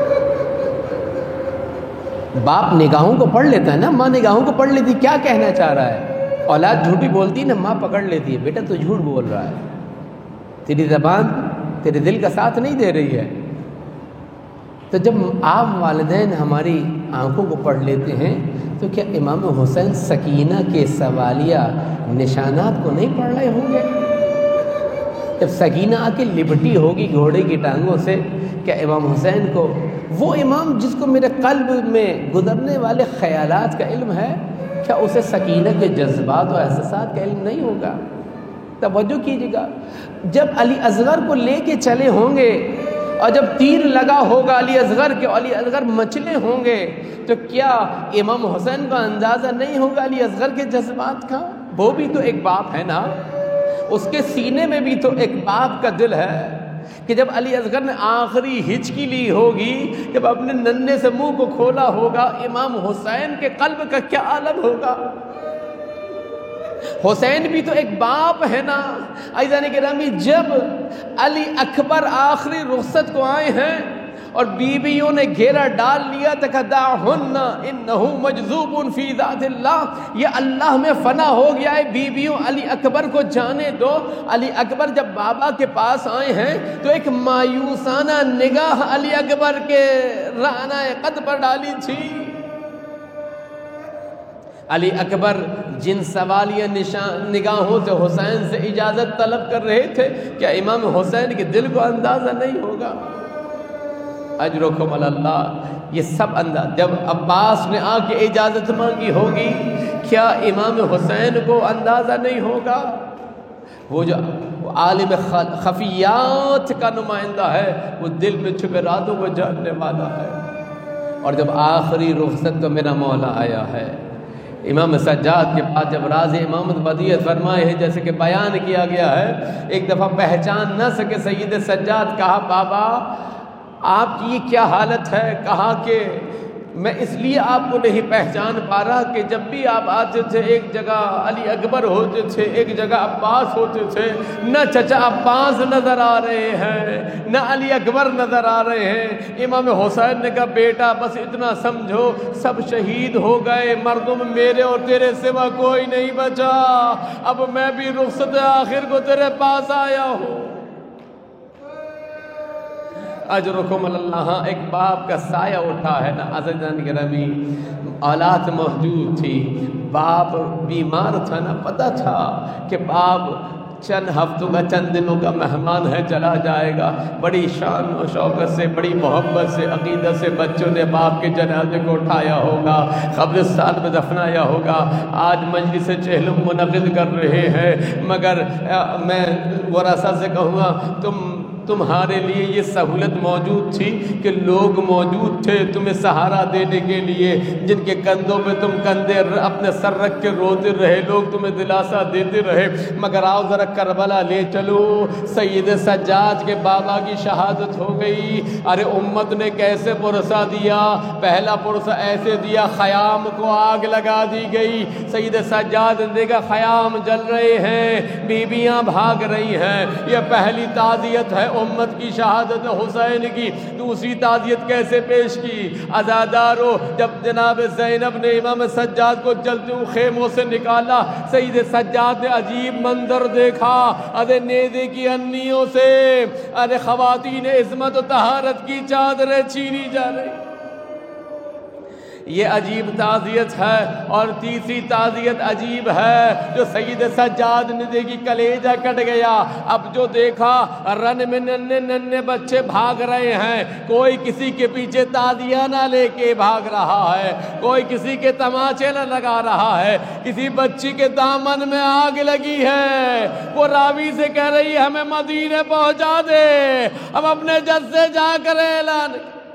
باپ نگاہوں کو پڑھ لیتا ہے نا، ماں نگاہوں کو پڑھ لیتی، کیا کہنا چاہ رہا ہے؟ اولاد جھوٹی بولتی نا، ماں پکڑ لیتی ہے، بیٹا تو جھوٹ بول رہا ہے، تیری زبان تیرے دل کا ساتھ نہیں دے رہی ہے۔ تو جب آپ والدین ہماری آنکھوں کو پڑھ لیتے ہیں، تو کیا امام حسین سکینہ کے سوالیہ نشانات کو نہیں پڑھ رہے ہوں گے؟ جب سکینہ آ کے لپٹی ہوگی گھوڑے کی ٹانگوں سے، کیا امام حسین کو، وہ امام جس کو میرے قلب میں گزرنے والے خیالات کا علم ہے، کیا اسے سکینہ کے جذبات و احساسات کا علم نہیں ہوگا؟ توجہ کیجیے گا، جب علی اصغر کو لے کے چلے ہوں گے اور جب تیر لگا ہوگا علی اصغر کے، علی اصغر مچلے ہوں گے، تو کیا امام حسین کا اندازہ نہیں ہوگا علی اصغر کے جذبات کا؟ وہ بھی تو ایک باپ ہے نا، اس کے سینے میں بھی تو ایک باپ کا دل ہے، کہ جب علی اصغر نے آخری ہچکی لی ہوگی، جب اپنے ننھے سے منہ کو کھولا ہوگا، امام حسین کے قلب کا کیا عالم ہوگا؟ حسین بھی تو ایک باپ ہے نا۔ عزیزان گرامی، جب علی اکبر آخری رخصت کو آئے ہیں اور بیویوں نے گھیرا ڈال لیا تکدعہن انہ مجذوب فی ذات اللہ، یہ اللہ میں فنا ہو گیا ہے، بیویوں علی اکبر کو جانے دو۔ علی اکبر جب بابا کے پاس آئے ہیں تو ایک مایوسانہ نگاہ علی اکبر کے رعنہ قد پر ڈالی تھی۔ علی اکبر جن سوالیہ نگاہوں سے حسین سے اجازت طلب کر رہے تھے، کیا امام حسین کے دل کو اندازہ نہیں ہوگا؟ اجرکم اللہ، یہ سب انداز جب عباس نے آ کے اجازت مانگی ہوگی، کیا امام حسین کو اندازہ نہیں ہوگا؟ وہ جو عالم خفیات کا نمائندہ ہے، وہ دل میں چھپے رازوں کو جاننے والا ہے۔ اور جب آخری رخصت تو میرا مولا آیا ہے، امام سجاد کے پاس جب راز امامت ودیعت فرمائے ہیں، جیسے کہ بیان کیا گیا ہے، ایک دفعہ پہچان نہ سکے سید سجاد، کہا بابا آپ کی یہ کیا حالت ہے؟ کہا کہ میں اس لیے آپ کو نہیں پہچان پا رہا کہ جب بھی آپ آتے تھے ایک جگہ علی اکبر ہوتے تھے، ایک جگہ عباس ہوتے تھے، نہ چچا عباس نظر آ رہے ہیں نہ علی اکبر نظر آ رہے ہیں۔ امام حسین نے کہا بیٹا بس اتنا سمجھو، سب شہید ہو گئے، مردوں میں میرے اور تیرے سوا کوئی نہیں بچا، اب میں بھی رخصت آخر کو تیرے پاس آیا ہوں۔ اجرکم اللہ، ایک باپ کا سایہ اٹھا ہے نا عزیزان گرامی، اولاد موجود تھی، باپ بیمار تھا نا، پتہ تھا کہ باپ چند ہفتوں کا چند دنوں کا مہمان ہے، چلا جائے گا، بڑی شان و شوکت سے، بڑی محبت سے، عقیدت سے بچوں نے باپ کے جنازے کو اٹھایا ہوگا، قبرستان میں دفنایا ہوگا۔ آج مجلس چہلم منعقد کر رہے ہیں، مگر میں ورثہ سے کہوں گا تم تمہارے لیے یہ سہولت موجود تھی کہ لوگ موجود تھے تمہیں سہارا دینے کے لیے، جن کے کندھوں پہ تم کندھے اپنے سر رکھ کے روتے رہے، لوگ تمہیں دلاسا دیتے رہے، مگر آؤ ذرا کربلا لے چلو، سید سجاد کے بابا کی شہادت ہو گئی۔ ارے امت نے کیسے پرسہ دیا، پہلا پرسہ ایسے دیا، خیام کو آگ لگا دی گئی، سید سجاد نے دیکھا خیام جل رہے ہیں، بیویاں بھاگ رہی ہیں، یہ پہلی تعزیت ہے امت کی شہادت حسین کی۔ دوسری تعزیت کیسے پیش کی؟ عزادارو، جب جناب زینب نے امام سجاد کو جلتے ہوئے خیموں سے نکالا، سید سجاد نے عجیب منظر دیکھا، ارے نیزے کی انیوں سے ارے خواتین عصمت و طہارت کی چادریں چھینی جا رہی۔ یہ عجیب تعزیت ہے۔ اور تیسری تعزیت عجیب ہے جو سید سجاد نے دیکھی، کلیجہ کٹ گیا۔ اب جو دیکھا رن میں ننے ننے بچے بھاگ رہے ہیں، کوئی کسی کے پیچھے تعزیہ نہ لے کے بھاگ رہا ہے، کوئی کسی کے تماچے نہ لگا رہا ہے، کسی بچی کے دامن میں آگ لگی ہے، وہ راوی سے کہہ رہی ہے ہمیں مدینے پہنچا دے، ہم اپنے جد سے جا کر اعلان۔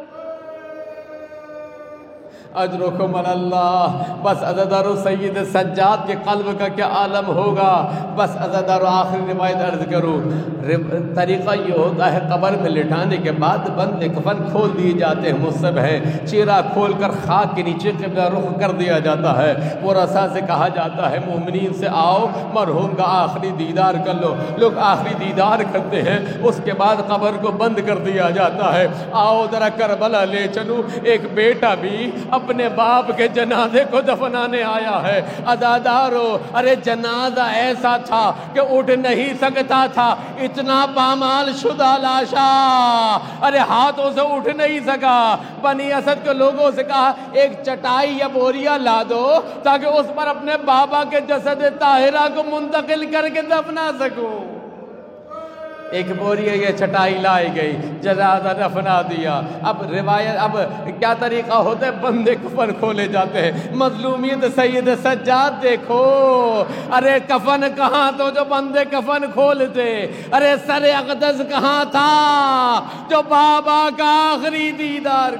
اجرکم اللہ، بس عزادارو سید سجاد کے قلب کا کیا عالم ہوگا۔ بس عزادارو آخری روایت عرض کروں، طریقہ یہ ہوتا ہے قبر میں لٹانے کے بعد بند کفن کھول دیے جاتے ہیں، مصب ہے، چہرہ کھول کر خاک کے نیچے قبلہ رخ کر دیا جاتا ہے، وہ رسا سے کہا جاتا ہے مومنین سے آؤ مرحوم کا آخری دیدار کر لو، لوگ آخری دیدار کرتے ہیں، اس کے بعد قبر کو بند کر دیا جاتا ہے۔ آؤ ذرا کربلا لے چلو، ایک بیٹا بھی اپنے باپ کے جنازے کو دفنانے آیا ہے۔ عزادارو، ارے جنازہ ایسا تھا کہ اٹھ نہیں سکتا تھا، اتنا پامال شدہ لاشا، ارے ہاتھوں سے اٹھ نہیں سکا۔ بنی اسد کے لوگوں سے کہا ایک چٹائی یا بوریا لا دو تاکہ اس پر اپنے بابا کے جسد طاہرہ کو منتقل کر کے دفنا سکوں۔ ایک بوریا یہ چٹائی لائی گئی، جنازہ دفنا دیا۔ اب روایت اب کیا طریقہ ہوتا ہے، بندے کفن کھولے جاتے ہیں۔ مظلومیت سید سجاد دیکھو، ارے کفن کہاں تو جو بندے کفن کھولتے، ارے سر اقدس کہاں تھا جو بابا کا آخری دیدار۔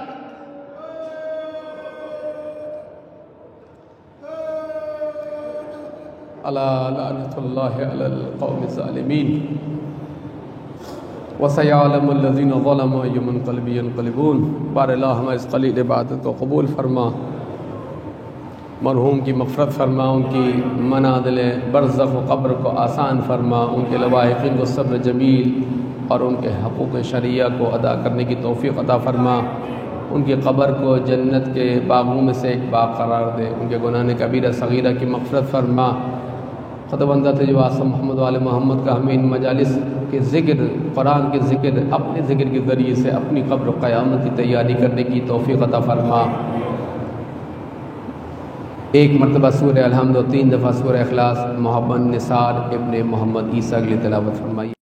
الا لعنت اللہ علی القوم الظالمین وَسَيَعْلَمُ الَّذِينَ ظَلَمُوا أَيُّ مُنْقَلِبٍ يَنْقَلِبُونَ۔ بار اللہ ہمیں اس قلیل عبادت کو قبول فرما، مرحوم کی مغفرت فرما، ان کی منازل برزخ و قبر کو آسان فرما، ان کے لواحقین کو صبر جمیل اور ان کے حقوق شرعیہ کو ادا کرنے کی توفیق عطا فرما، ان کی قبر کو جنت کے باغوں میں سے ایک باغ قرار دے، ان کے گناہ کبیرہ صغیرہ کی مغفرت فرما۔ خطا بندہ تجواسم محمد وال محمد کا ہمیں ان مجالس کے ذکر، قرآن کے ذکر، اپنے ذکر کے ذریعے سے اپنی قبر و قیامت کی تیاری کرنے کی توفیق عطا فرما۔ ایک مرتبہ سورہ الحمد و تین دفعہ سورہ اخلاص محمد نثار ابن محمد عیسیٰ کے لیے تلاوت فرمائی۔